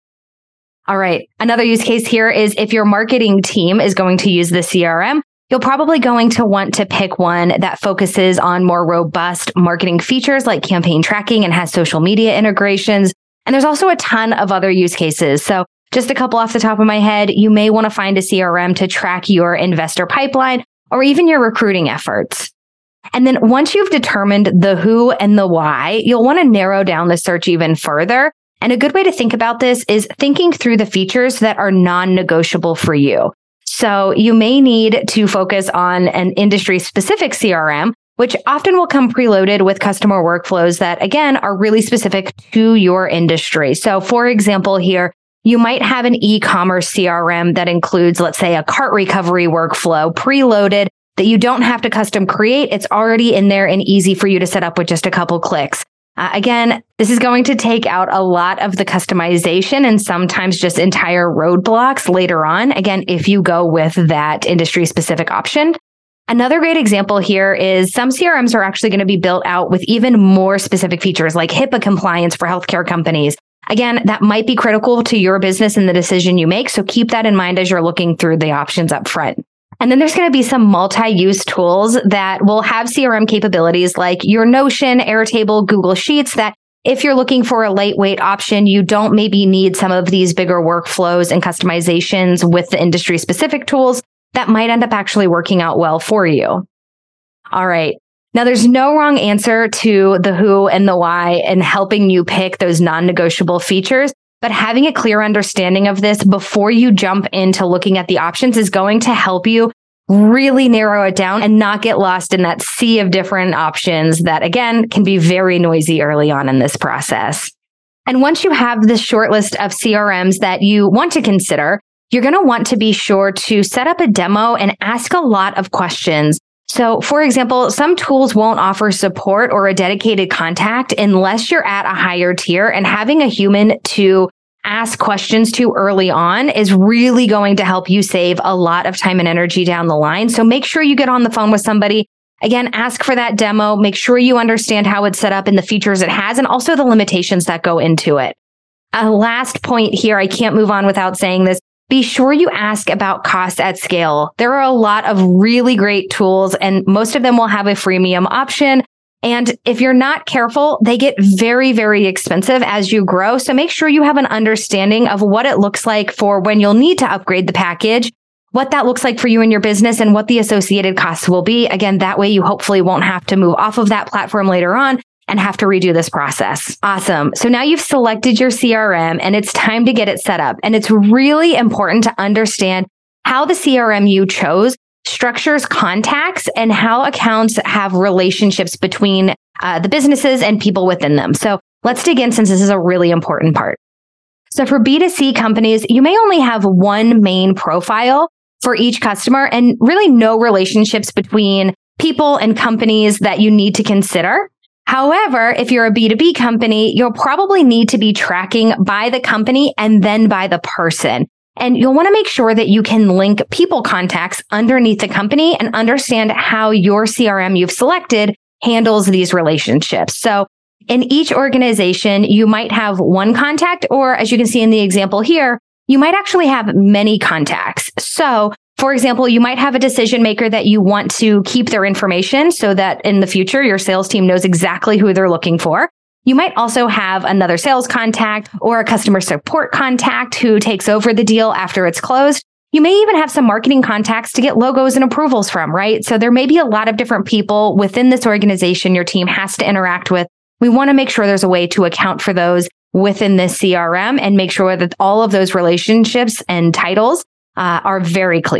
All right. Another use case here is if your marketing team is going to use the CRM, you're probably going to want to pick one that focuses on more robust marketing features like campaign tracking and has social media integrations. And there's also a ton of other use cases. So just a couple off the top of my head, you may want to find a CRM to track your investor pipeline or even your recruiting efforts. And then once you've determined the who and the why, you'll want to narrow down the search even further. And a good way to think about this is thinking through the features that are non-negotiable for you. So you may need to focus on an industry-specific CRM, which often will come preloaded with customer workflows that, again, are really specific to your industry. So for example, here, you might have an e-commerce CRM that includes, let's say, a cart recovery workflow preloaded that you don't have to custom create. It's already in there and easy for you to set up with just a couple clicks. Again, this is going to take out a lot of the customization and sometimes just entire roadblocks later on. Again, if you go with that industry specific option. Another great example here is some CRMs are actually going to be built out with even more specific features like HIPAA compliance for healthcare companies. Again, that might be critical to your business and the decision you make. So keep that in mind as you're looking through the options up front. And then there's going to be some multi-use tools that will have CRM capabilities like your Notion, Airtable, Google Sheets that if you're looking for a lightweight option, you don't maybe need some of these bigger workflows and customizations with the industry specific tools that might end up actually working out well for you. All right. Now, there's no wrong answer to the who and the why and helping you pick those non-negotiable features, but having a clear understanding of this before you jump into looking at the options is going to help you really narrow it down and not get lost in that sea of different options that, again, can be very noisy early on in this process. And once you have this short list of CRMs that you want to consider, you're going to want to be sure to set up a demo and ask a lot of questions. So, for example, some tools won't offer support or a dedicated contact unless you're at a higher tier, and having a human to ask questions to early on is really going to help you save a lot of time and energy down the line. So make sure you get on the phone with somebody. Again, ask for that demo. Make sure you understand how it's set up and the features it has, and also the limitations that go into it. A last point here, I can't move on without saying this. Be sure you ask about costs at scale. There are a lot of really great tools, and most of them will have a freemium option. And if you're not careful, they get very, very expensive as you grow. So make sure you have an understanding of what it looks like for when you'll need to upgrade the package, what that looks like for you and your business, and what the associated costs will be. Again, that way you hopefully won't have to move off of that platform later on and have to redo this process. Awesome. So now you've selected your CRM and it's time to get it set up. And it's really important to understand how the CRM you chose structures contacts and how accounts have relationships between the businesses and people within them. So let's dig in since this is a really important part. So for B2C companies, you may only have one main profile for each customer and really no relationships between people and companies that you need to consider. However, if you're a B2B company, you'll probably need to be tracking by the company and then by the person. And you'll want to make sure that you can link people contacts underneath the company and understand how your CRM you've selected handles these relationships. So in each organization, you might have one contact, or as you can see in the example here, you might actually have many contacts. So for example, you might have a decision maker that you want to keep their information so that in the future, your sales team knows exactly who they're looking for. You might also have another sales contact or a customer support contact who takes over the deal after it's closed. You may even have some marketing contacts to get logos and approvals from, right? So there may be a lot of different people within this organization your team has to interact with. We want to make sure there's a way to account for those within this CRM and make sure that all of those relationships and titles are very clear.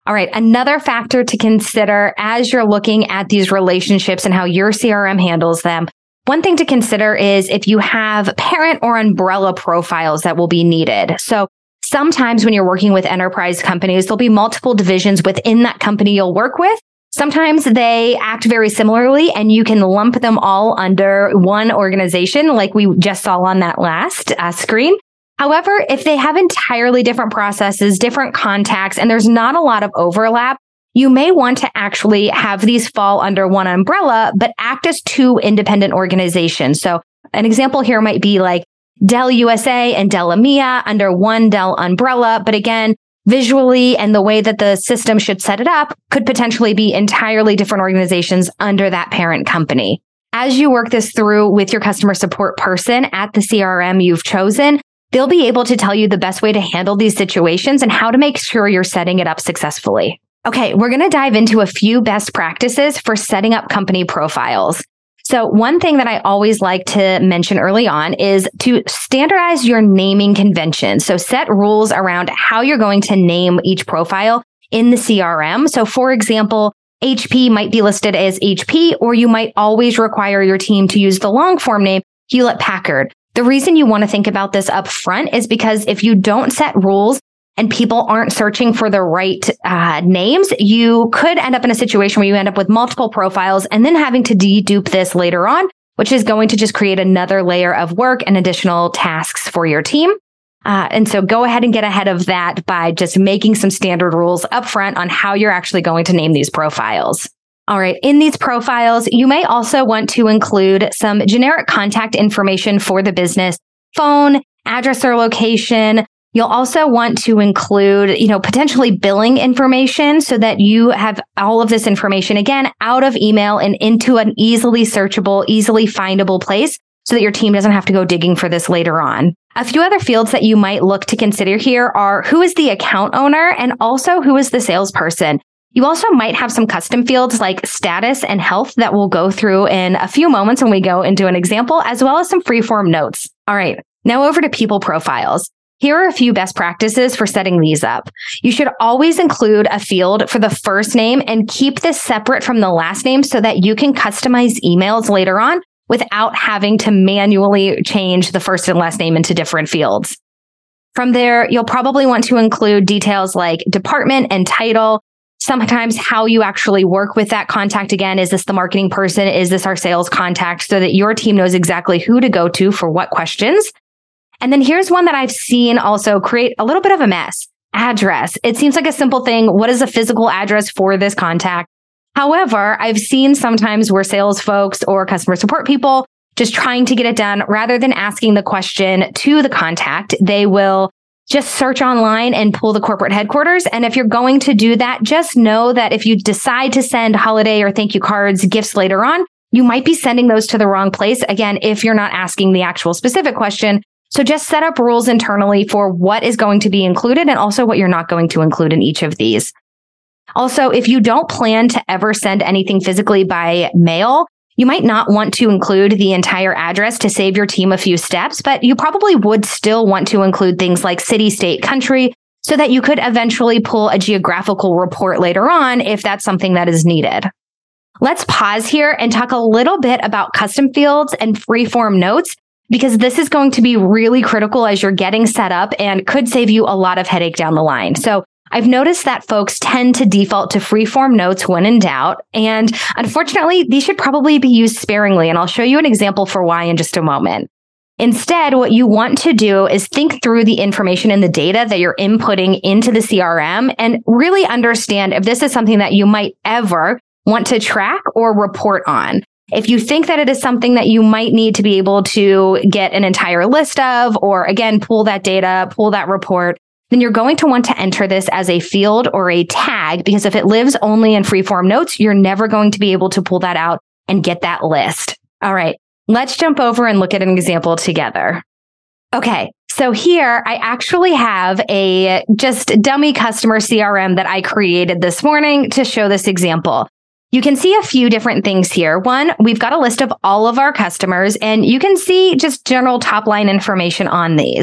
All right. Another factor to consider as you're looking at these relationships and how your CRM handles them. One thing to consider is if you have parent or umbrella profiles that will be needed. So sometimes when you're working with enterprise companies, there'll be multiple divisions within that company you'll work with. Sometimes they act very similarly and you can lump them all under one organization like we just saw on that last screen. However, if they have entirely different processes, different contacts, and there's not a lot of overlap, you may want to actually have these fall under one umbrella, but act as two independent organizations. So an example here might be like Dell USA and Dell EMEA under one Dell umbrella. But again, visually and the way that the system should set it up could potentially be entirely different organizations under that parent company. As you work this through with your customer support person at the CRM you've chosen, they'll be able to tell you the best way to handle these situations and how to make sure you're setting it up successfully. Okay, we're going to dive into a few best practices for setting up company profiles. So one thing that I always like to mention early on is to standardize your naming conventions. So set rules around how you're going to name each profile in the CRM. So for example, HP might be listed as HP, or you might always require your team to use the long form name Hewlett Packard. The reason you want to think about this up front is because if you don't set rules and people aren't searching for the right names, you could end up in a situation where you end up with multiple profiles and then having to dedupe this later on, which is going to just create another layer of work and additional tasks for your team. And so go ahead and get ahead of that by just making some standard rules up front on how you're actually going to name these profiles. All right. In these profiles, you may also want to include some generic contact information for the business, phone, address or location. You'll also want to include, potentially billing information so that you have all of this information, again, out of email and into an easily searchable, easily findable place so that your team doesn't have to go digging for this later on. A few other fields that you might look to consider here are who is the account owner and also who is the salesperson. You also might have some custom fields like status and health that we'll go through in a few moments when we go into an example, as well as some free-form notes. All right, now over to people profiles. Here are a few best practices for setting these up. You should always include a field for the first name and keep this separate from the last name so that you can customize emails later on without having to manually change the first and last name into different fields. From there, you'll probably want to include details like department and title, sometimes how you actually work with that contact. Again, is this the marketing person? Is this our sales contact? So that your team knows exactly who to go to for what questions. And then here's one that I've seen also create a little bit of a mess. Address. It seems like a simple thing. What is a physical address for this contact? However, I've seen sometimes where sales folks or customer support people just trying to get it done rather than asking the question to the contact, they will just search online and pull the corporate headquarters. And if you're going to do that, just know that if you decide to send holiday or thank you cards, gifts later on, you might be sending those to the wrong place. Again, if you're not asking the actual specific question. So just set up rules internally for what is going to be included and also what you're not going to include in each of these. Also, if you don't plan to ever send anything physically by mail, you might not want to include the entire address to save your team a few steps, but you probably would still want to include things like city, state, country, so that you could eventually pull a geographical report later on if that's something that is needed. Let's pause here and talk a little bit about custom fields and free-form notes, because this is going to be really critical as you're getting set up and could save you a lot of headache down the line. So I've noticed that folks tend to default to free-form notes when in doubt. And unfortunately, these should probably be used sparingly. And I'll show you an example for why in just a moment. Instead, what you want to do is think through the information and the data that you're inputting into the CRM and really understand if this is something that you might ever want to track or report on. If you think that it is something that you might need to be able to get an entire list of, or again, pull that data, pull that report, then you're going to want to enter this as a field or a tag, because if it lives only in free-form notes, you're never going to be able to pull that out and get that list. All right, let's jump over and look at an example together. Okay, so here I actually have a just dummy customer CRM that I created this morning to show this example. You can see a few different things here. One, we've got a list of all of our customers, and you can see just general top line information on these.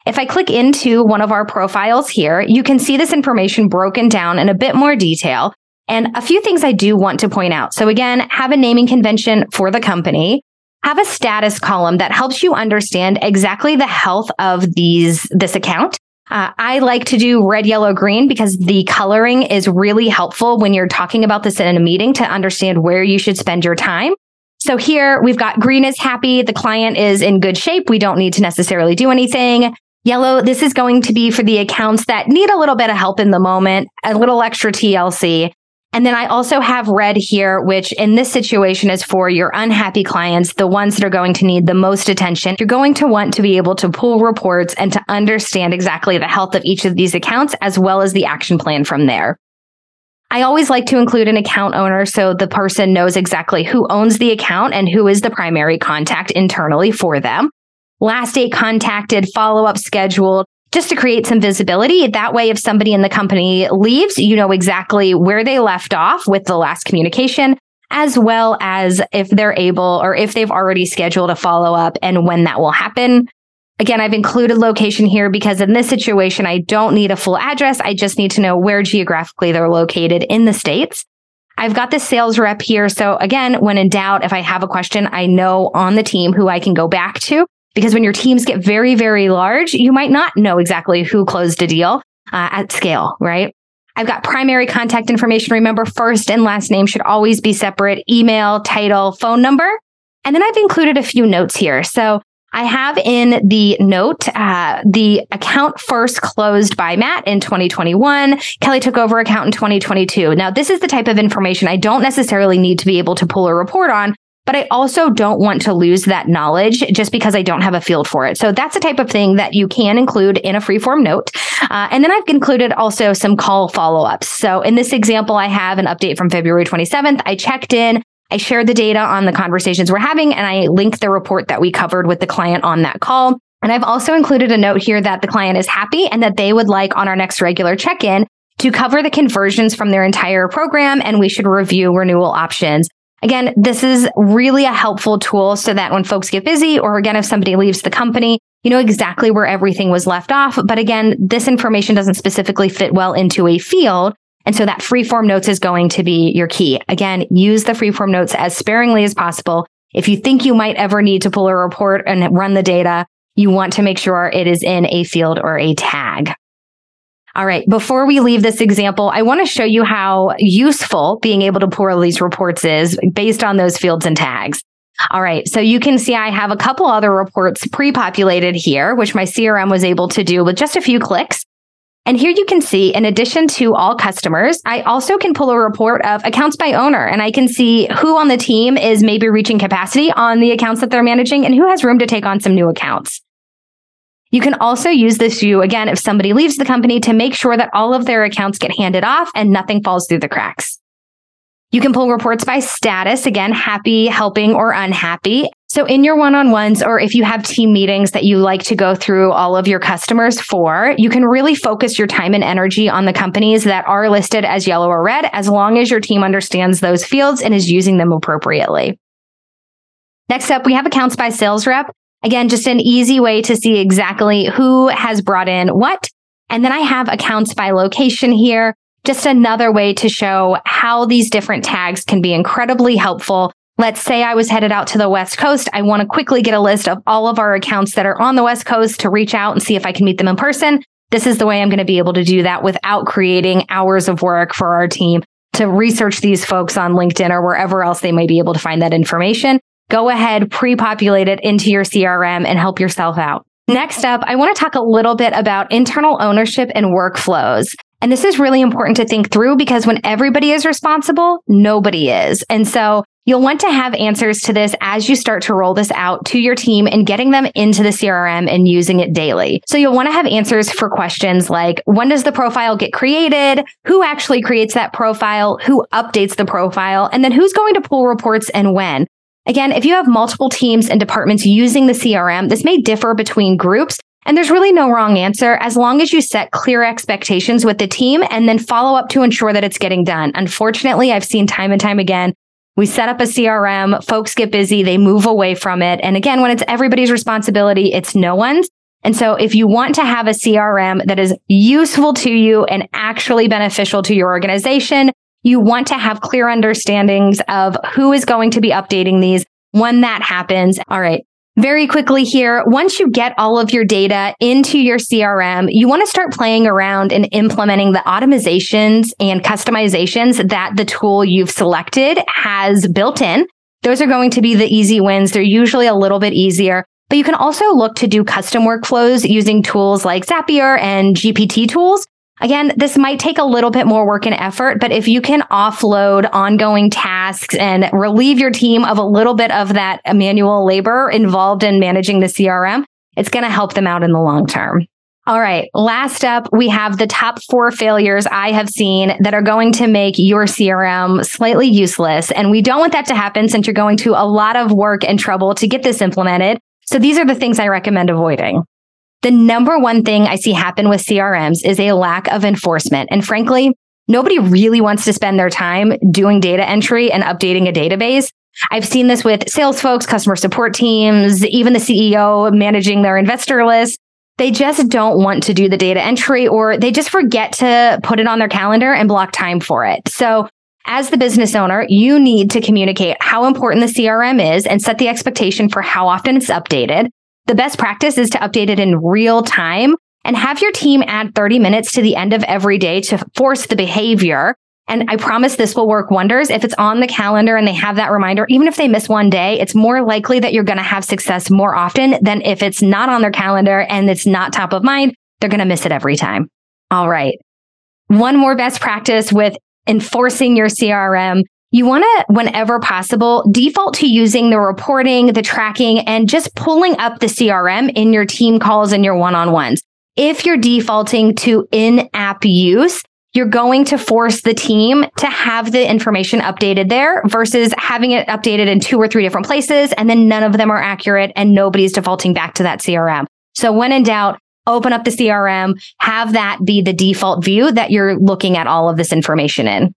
If I click into one of our profiles here, you can see this information broken down in a bit more detail. And a few things I do want to point out. So again, have a naming convention for the company. Have a status column that helps you understand exactly the health of this account. I like to do red, yellow, green because the coloring is really helpful when you're talking about this in a meeting to understand where you should spend your time. So here we've got green is happy. The client is in good shape. We don't need to necessarily do anything. Yellow, this is going to be for the accounts that need a little bit of help in the moment, a little extra TLC. And then I also have red here, which in this situation is for your unhappy clients, the ones that are going to need the most attention. You're going to want to be able to pull reports and to understand exactly the health of each of these accounts, as well as the action plan from there. I always like to include an account owner so the person knows exactly who owns the account and who is the primary contact internally for them. Last date contacted, follow-up scheduled, just to create some visibility. That way, if somebody in the company leaves, you know exactly where they left off with the last communication, as well as if they're able or if they've already scheduled a follow-up and when that will happen. Again, I've included location here because in this situation, I don't need a full address. I just need to know where geographically they're located in the States. I've got the sales rep here. So again, when in doubt, if I have a question, I know on the team who I can go back to. Because when your teams get very, very large, you might not know exactly who closed a deal at scale, right? I've got primary contact information. Remember, first and last name should always be separate. Email, title, phone number. And then I've included a few notes here. So I have in the note, the account first closed by Matt in 2021. Kelly took over account in 2022. Now, this is the type of information I don't necessarily need to be able to pull a report on, but I also don't want to lose that knowledge just because I don't have a field for it. So that's the type of thing that you can include in a freeform note. And then I've included also some call follow-ups. So in this example, I have an update from February 27th. I checked in, I shared the data on the conversations we're having, and I linked the report that we covered with the client on that call. And I've also included a note here that the client is happy and that they would like on our next regular check-in to cover the conversions from their entire program, and we should review renewal options. Again, this is really a helpful tool so that when folks get busy, or again, if somebody leaves the company, you know exactly where everything was left off. But again, this information doesn't specifically fit well into a field. And so that freeform notes is going to be your key. Again, use the freeform notes as sparingly as possible. If you think you might ever need to pull a report and run the data, you want to make sure it is in a field or a tag. All right. Before we leave this example, I want to show you how useful being able to pull these reports is based on those fields and tags. All right. So you can see I have a couple other reports pre-populated here, which my CRM was able to do with just a few clicks. And here you can see, in addition to all customers, I also can pull a report of accounts by owner, and I can see who on the team is maybe reaching capacity on the accounts that they're managing and who has room to take on some new accounts. You can also use this view, again, if somebody leaves the company, to make sure that all of their accounts get handed off and nothing falls through the cracks. You can pull reports by status, again, happy, helping, or unhappy. So in your one-on-ones, or if you have team meetings that you like to go through all of your customers for, you can really focus your time and energy on the companies that are listed as yellow or red, as long as your team understands those fields and is using them appropriately. Next up, we have accounts by sales rep. Again, just an easy way to see exactly who has brought in what. And then I have accounts by location here. Just another way to show how these different tags can be incredibly helpful. Let's say I was headed out to the West Coast. I want to quickly get a list of all of our accounts that are on the West Coast to reach out and see if I can meet them in person. This is the way I'm going to be able to do that without creating hours of work for our team to research these folks on LinkedIn or wherever else they may be able to find that information. Go ahead, pre-populate it into your CRM and help yourself out. Next up, I want to talk a little bit about internal ownership and workflows. And this is really important to think through because when everybody is responsible, nobody is. And so you'll want to have answers to this as you start to roll this out to your team and getting them into the CRM and using it daily. So you'll want to have answers for questions like, when does the profile get created? Who actually creates that profile? Who updates the profile? And then who's going to pull reports and when? Again, if you have multiple teams and departments using the CRM, this may differ between groups, and there's really no wrong answer as long as you set clear expectations with the team and then follow up to ensure that it's getting done. Unfortunately, I've seen time and time again, we set up a CRM, folks get busy, they move away from it. And again, when it's everybody's responsibility, it's no one's. And so if you want to have a CRM that is useful to you and actually beneficial to your organization, you want to have clear understandings of who is going to be updating these when that happens. All right. Very quickly here, once you get all of your data into your CRM, you want to start playing around and implementing the automatizations and customizations that the tool you've selected has built in. Those are going to be the easy wins. They're usually a little bit easier, but you can also look to do custom workflows using tools like Zapier and GPT tools. Again, this might take a little bit more work and effort, but if you can offload ongoing tasks and relieve your team of a little bit of that manual labor involved in managing the CRM, it's going to help them out in the long term. All right. Last up, we have the top 4 failures I have seen that are going to make your CRM slightly useless. And we don't want that to happen since you're going to a lot of work and trouble to get this implemented. So these are the things I recommend avoiding. The number one thing I see happen with CRMs is a lack of enforcement. And frankly, nobody really wants to spend their time doing data entry and updating a database. I've seen this with sales folks, customer support teams, even the CEO managing their investor list. They just don't want to do the data entry, or they just forget to put it on their calendar and block time for it. So as the business owner, you need to communicate how important the CRM is and set the expectation for how often it's updated. The best practice is to update it in real time and have your team add 30 minutes to the end of every day to force the behavior. And I promise this will work wonders. If it's on the calendar and they have that reminder, even if they miss one day, it's more likely that you're going to have success more often than if it's not on their calendar and it's not top of mind. They're going to miss it every time. All right. One more best practice with enforcing your CRM. You want to, whenever possible, default to using the reporting, the tracking, and just pulling up the CRM in your team calls and your one-on-ones. If you're defaulting to in-app use, you're going to force the team to have the information updated there versus having it updated in 2 or 3 different places, and then none of them are accurate and nobody's defaulting back to that CRM. So when in doubt, open up the CRM, have that be the default view that you're looking at all of this information in.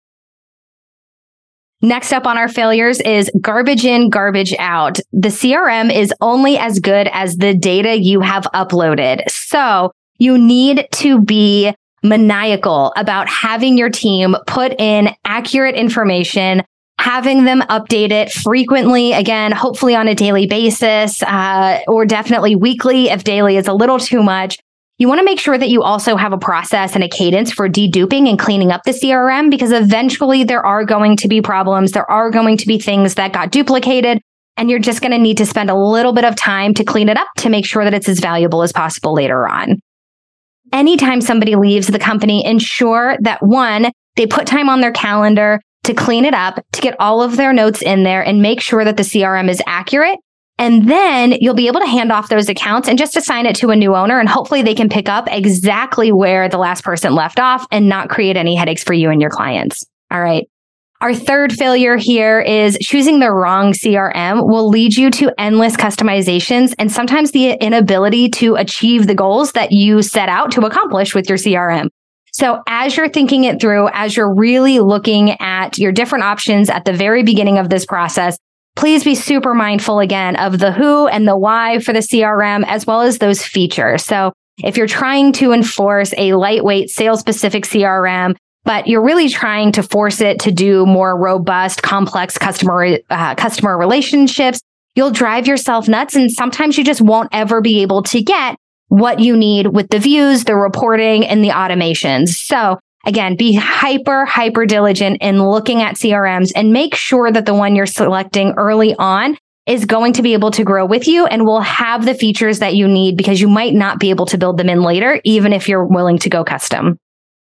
Next up on our failures is garbage in, garbage out. The CRM is only as good as the data you have uploaded. So you need to be maniacal about having your team put in accurate information, having them update it frequently, again, hopefully on a daily basis, or definitely weekly if daily is a little too much. You want to make sure that you also have a process and a cadence for deduping and cleaning up the CRM, because eventually there are going to be problems. There are going to be things that got duplicated, and you're just going to need to spend a little bit of time to clean it up to make sure that it's as valuable as possible later on. Anytime somebody leaves the company, ensure that 1, they put time on their calendar to clean it up, to get all of their notes in there and make sure that the CRM is accurate. And then you'll be able to hand off those accounts and just assign it to a new owner. And hopefully they can pick up exactly where the last person left off and not create any headaches for you and your clients. All right. Our third failure here is choosing the wrong CRM will lead you to endless customizations and sometimes the inability to achieve the goals that you set out to accomplish with your CRM. So as you're thinking it through, as you're really looking at your different options at the very beginning of this process, please be super mindful again of the who and the why for the CRM, as well as those features. So if you're trying to enforce a lightweight sales-specific CRM, but you're really trying to force it to do more robust, complex customer relationships, you'll drive yourself nuts. And sometimes you just won't ever be able to get what you need with the views, the reporting, and the automations. So again, be hyper diligent in looking at CRMs and make sure that the one you're selecting early on is going to be able to grow with you and will have the features that you need, because you might not be able to build them in later, even if you're willing to go custom.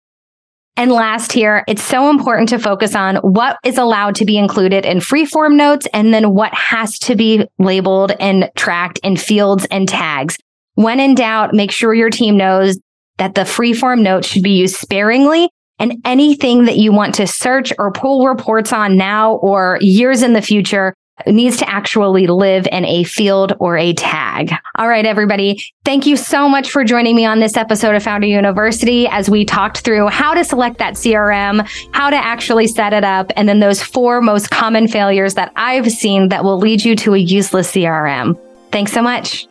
And last here, it's so important to focus on what is allowed to be included in free-form notes and then what has to be labeled and tracked in fields and tags. When in doubt, make sure your team knows that the free-form notes should be used sparingly, and anything that you want to search or pull reports on now or years in the future needs to actually live in a field or a tag. All right, everybody. Thank you so much for joining me on this episode of Founder University as we talked through how to select that CRM, how to actually set it up, and then those 4 most common failures that I've seen that will lead you to a useless CRM. Thanks so much.